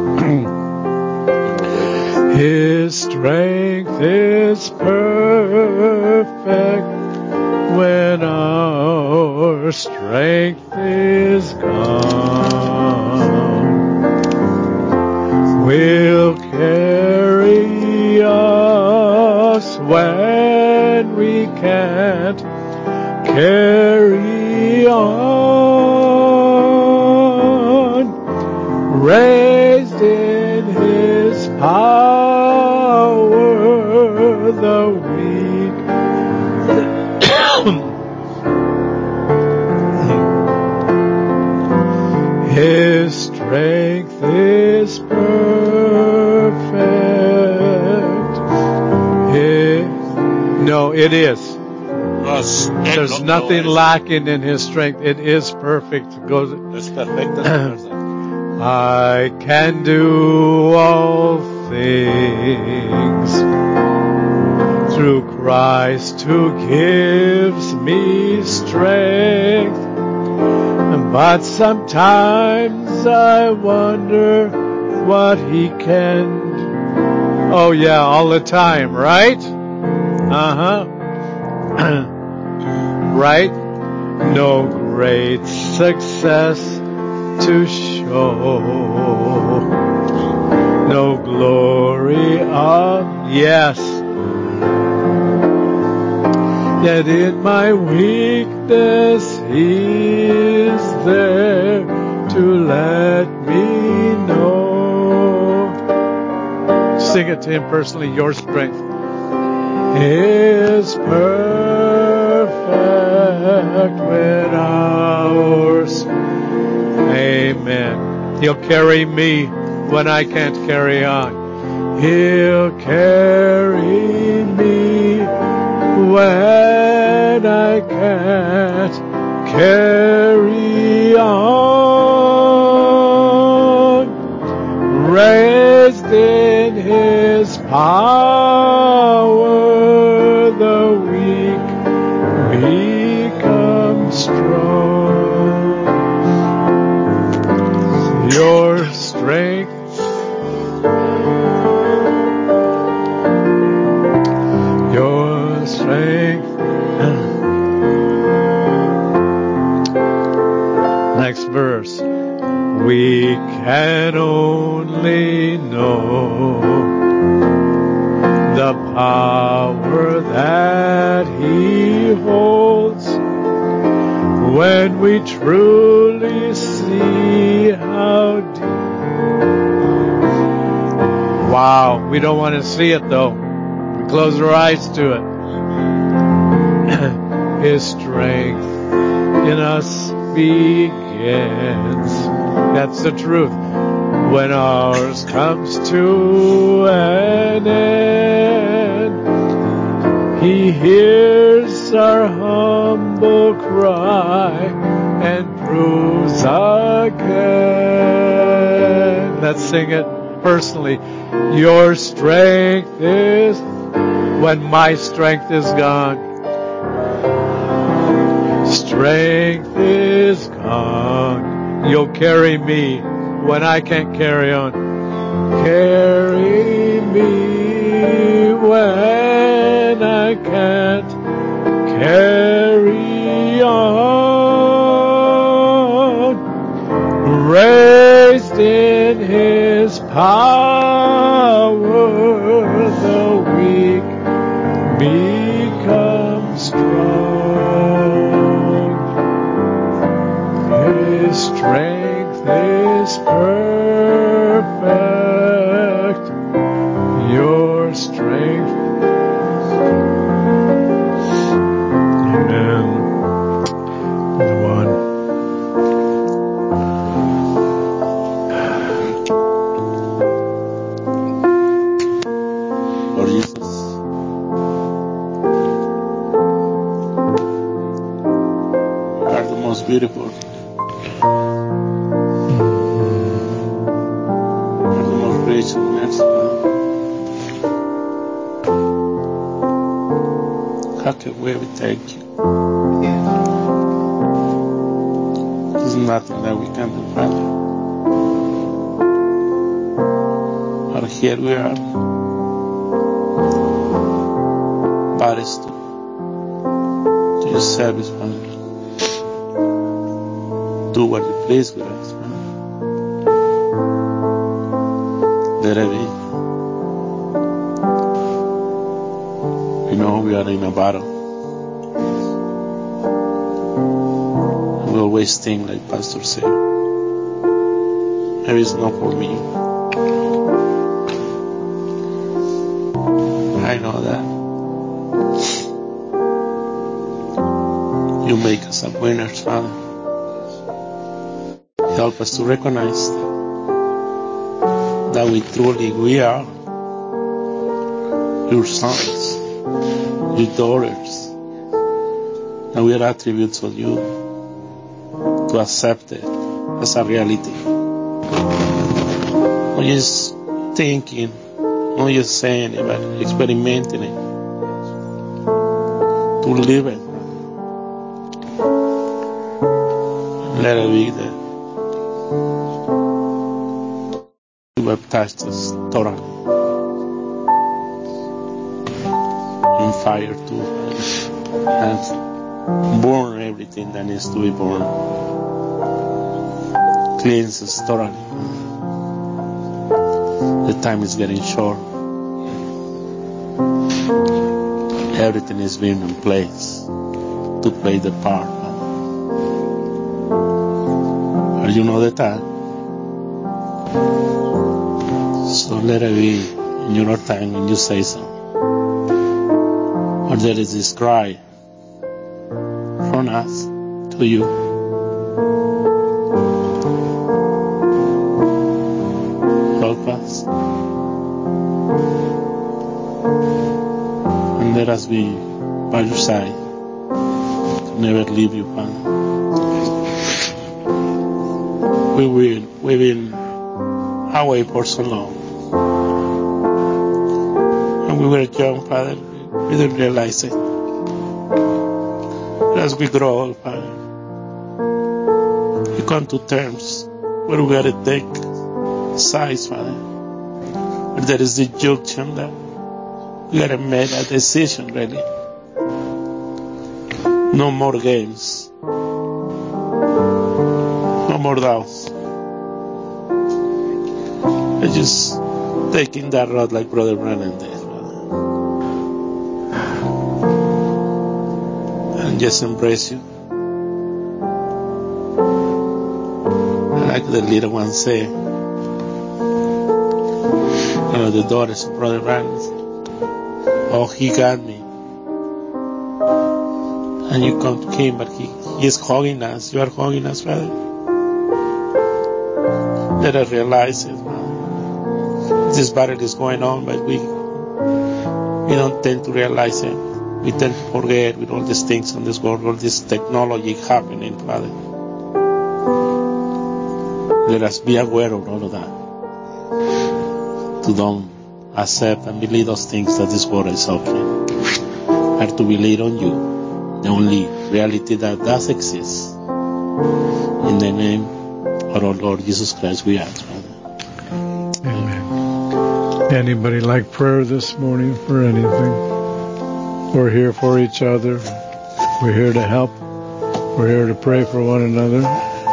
His strength is perfect when our strength is gone. Will carry us when we can't carry on. Raised in His power, the weak His strength is perfect. No, it is. There's nothing lacking in His strength. It is perfect. Es perfecta su fuerza. I can do all things through Christ who gives me strength. But sometimes I wonder what He can do. Oh yeah, all the time, right? Right? No great success to show, no glory of, yes. Yet in my weakness He is there to let me know. Sing it to Him personally, your strength is perfect when ours. Amen. He'll carry me when I can't carry on. He'll carry me when I can't carry on. Raised in His power, the weak become strong. Your strength next verse. We can only know the power that He holds when we truly see how deep. Wow, we don't want to see it though. We close our eyes to it. His strength in us begins. That's the truth. when ours comes to an end. He hears our humble cry and proves again. Let's sing it personally. Your strength is when my strength is gone. Strength is gone. You'll carry me when I can't carry on. Carry me when I can't carry on. Raised in His power, the weak become strong. His strength is perfect. Your strength. Amen. The one. Lord Jesus, you are the most beautiful. You are the most gracious and merciful. How can we thank you? There's nothing that we can do, Father. But here we are. Bodies to your service, Father. Do what you please with us, Father. Let it be. We know we are in a battle. We always think, like Pastor said, maybe it's not for me. I know that. You make us winners, Father. Help us to recognize that we are your sons, your daughters, and we are attributes of you, to accept it as a reality. Not just thinking, not just saying it, but experimenting it, to live it. Let it be that you baptized us totally in fire too, and burn everything that needs to be burned. Cleanse us totally. The time is getting short. Everything is being in place to play the part. But you know the time. So let it be in your time when you say so. Or there is this cry from us to you. Help us. And let us be by your side to never leave you, Father. We've been away for so long. And we were young, Father. We didn't realize it. But as we grow old, Father, we come to terms where we gotta take sides, Father. Where there is the junction that we gotta make a decision, really. No more games. No more doubts. I just taking that road like Brother Brennan did, and just embrace you. Like the little one said, one of the daughters of Brother Brennan, oh, he got me. And you come to him, but he is hugging us. You are hugging us, Father. Let us realize it. This battle is going on, but we don't tend to realize it. We tend to forget with all these things on this world, all this technology happening, Father. Let us be aware of all of that. To don't accept and believe those things that this world is offering. And to believe on you, the only reality that does exist. In the name of our Lord Jesus Christ, we ask, Father. Amen. Anybody like prayer this morning for anything? We're here for each other. We're here to help. We're here to pray for one another.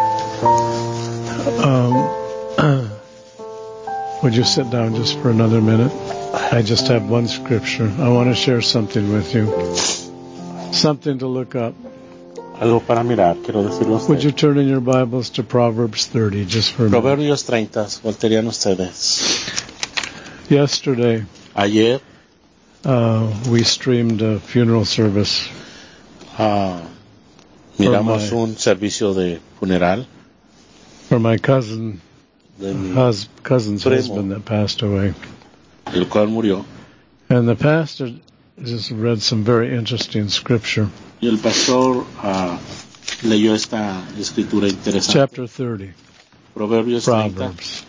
Would you sit down just for another minute? I just have one scripture. I want to share something with you. Something to look up. Algo para mirar, quiero decirlo a usted. Would you turn in your Bibles to Proverbs 30 just for a minute? Proverbios 30, voltearían ustedes. Yesterday, Ayer we streamed a funeral service miramos un servicio de funeral for my cousin, de mi cousin's primo, husband that passed away. el cual murió. And the pastor just read some very interesting scripture. Y el pastor leyó esta escritura interesante. Chapter 30, Proverbios 30. Proverbs.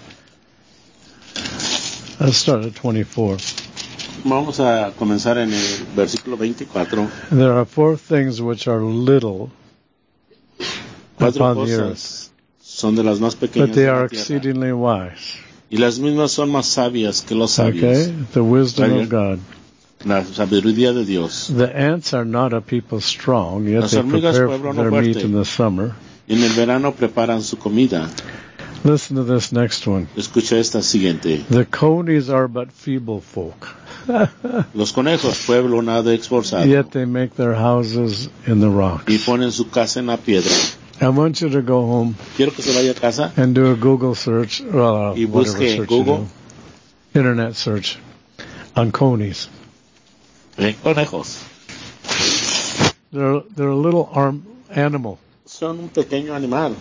Let's start at 24. Vamos a comenzar en el versículo 24. There are 4 things which are little Cuatro upon the earth, cosas son de las más pequeñas but they de are la tierra. exceedingly wise. Y las mismas son más sabias que los sabios. Okay? The wisdom of God. La sabiduría de Dios. The ants are not a people strong, yet Las they hormigas prepare pueblo no their meat fuerte. in the summer. Y en el verano preparan su comida. Listen to this next one. Escucha esta siguiente. The conies are but feeble folk, Los conejos, pueblo nada esforzado. yet they make their houses in the rocks. Y ponen su casa en la piedra. I want you to go home Quiero que se vaya a casa and do a Google search, well, y whatever busque en search Google. you do, internet search on conies. Conejos. They're a little animal. Son un pequeño animal.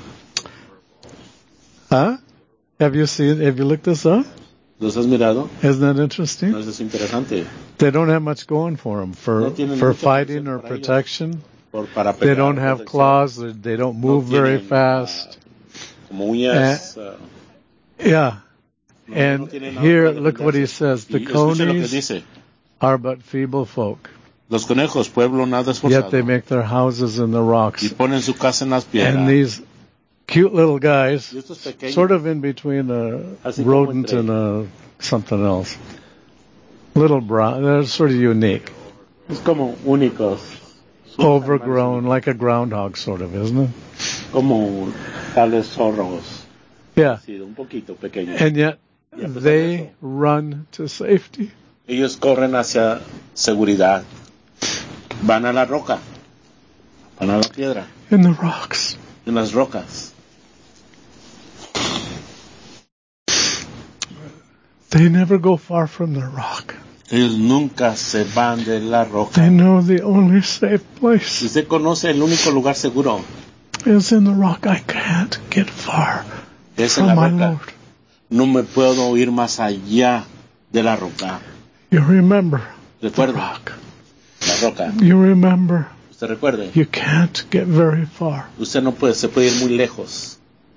Huh? Have you looked this up? ¿Los has mirado? Isn't that interesting? No, eso es interesante. They don't have much going for them No tienen for mucha fighting protección or para ellos. protection. Para They pegar, don't have protección. claws. They don't move No very tienen, fast. Como uñas. Yeah. No And tienen nada here, para look what he defenderse. says. The Y escuche lo que conies dice. are but feeble folk, Los conejos, pueblo nada yet esforzado. they make their houses in the Y rocks. ponen su casa en las piedras. And these cute little guys, Y estos pequeños, sort of in between a Así como rodent entre- and a something else. Little brown, they're sort of unique. es como únicos. Overgrown, like a groundhog sort of, isn't it? Como tales zorros. Yeah. Sí, un poquito pequeños. And yet, Y a pesar de they eso, run to safety. ellos corren hacia seguridad. Van a la roca. Van a la piedra. In the rocks. En las rocas. They never go far from the rock. Ellos nunca se van de la roca. They know the only safe place Usted conoce el único lugar seguro. is in the rock. I can't get far Es en from la my roca. Lord. No me puedo ir más allá de la roca. You remember the Recuerda, rock. la roca. You remember Usted recuerde. you can't get very far. Usted no puede, se puede ir muy lejos.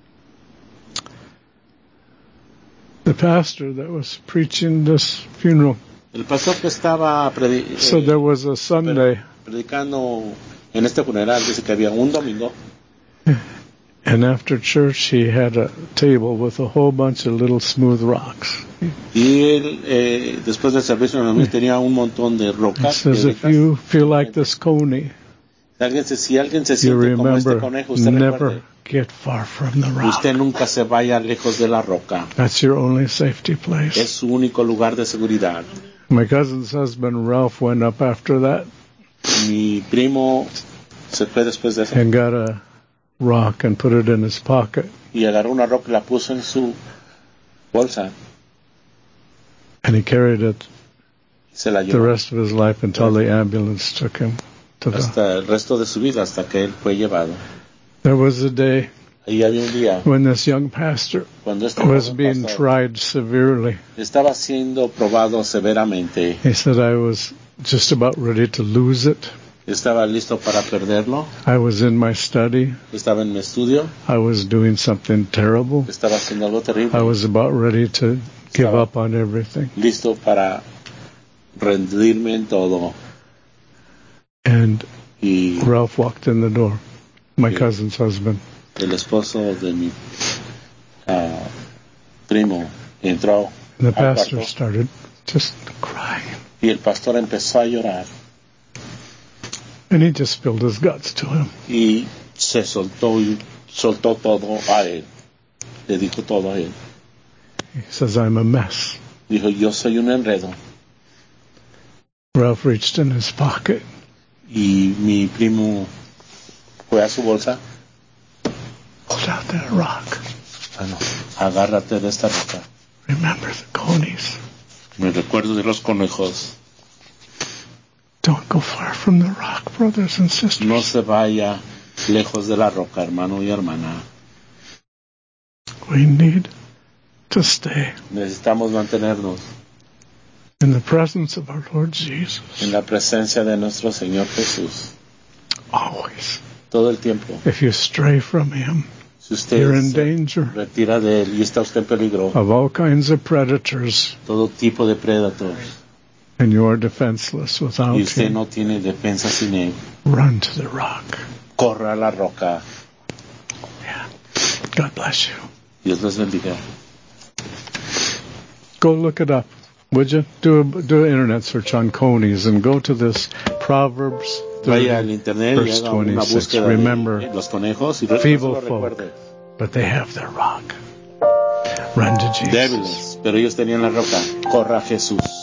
The pastor that was preaching this funeral, El pastor que estaba so there was a Sunday, predicando en este funeral, dice que había un domingo and after church he had a table with a whole bunch of little smooth rocks. y él, después del servicio en el domingo, tenía un montón de It rocas. says if piedritas. you feel like this coney, Si alguien se you siente como este remember conejo, usted never recuerde, get far from the rock. usted nunca se vaya lejos de la roca. That's your only safety place. Es su único lugar de seguridad. My cousin's husband Ralph went up after that Mi primo se fue después de eso and got a rock and put it in his pocket, y agarró una roca y la puso en su bolsa and he carried it y se la the llevó rest of his life until the ambulance took him to the... hasta el resto de su vida, hasta que él fue llevado. There was a day Ahí había un día when this young pastor cuando este was joven being pastor tried severely. estaba siendo probado severamente. He said, I was just about ready to lose it. Estaba listo para perderlo. I was in my study. Estaba en mi estudio. I was doing something terrible. Estaba haciendo algo terrible. I was about ready to give up on everything. Listo para rendirme en todo. And Y Ralph walked in the door, my cousin's husband. el esposo de mi primo entró And the al pastor cuarto started just crying. y el pastor empezó a llorar And he just spilled his guts to him. y se soltó y soltó todo a él. Le dijo todo a él. He says, I'm a mess. Dijo, yo soy un enredo. Ralph reached in his pocket. Y mi primo fue a su bolsa. Pulled out that rock. Bueno, agárrate de esta roca. Remember the conies. Me recuerdo de los conejos. Don't go far from the rock, brothers and sisters. No se vaya lejos de la roca, hermano y hermana. We need to stay Necesitamos mantenernos in the presence of our Lord Jesus. en la presencia de nuestro Señor Jesús. Always. Todo el tiempo. If you stray from Him, Si usted you're in se danger retira de él y está usted en peligro, of all kinds of predators, todo tipo de predatores, and you are defenseless without y usted Him. no tiene defensa sin él, Run to the rock. corra a la roca. Yeah. God bless you. Dios les bendiga. Go look it up, would you? Do an internet search on conies and go to this Proverbs Vaya al 30, internet y verse haga una 26. búsqueda Remember, de los conejos y feeble lo folk, recuerde. but they have their rock. Run to Jesus. Débiles, pero ellos tenían la roca. Corra a Jesús.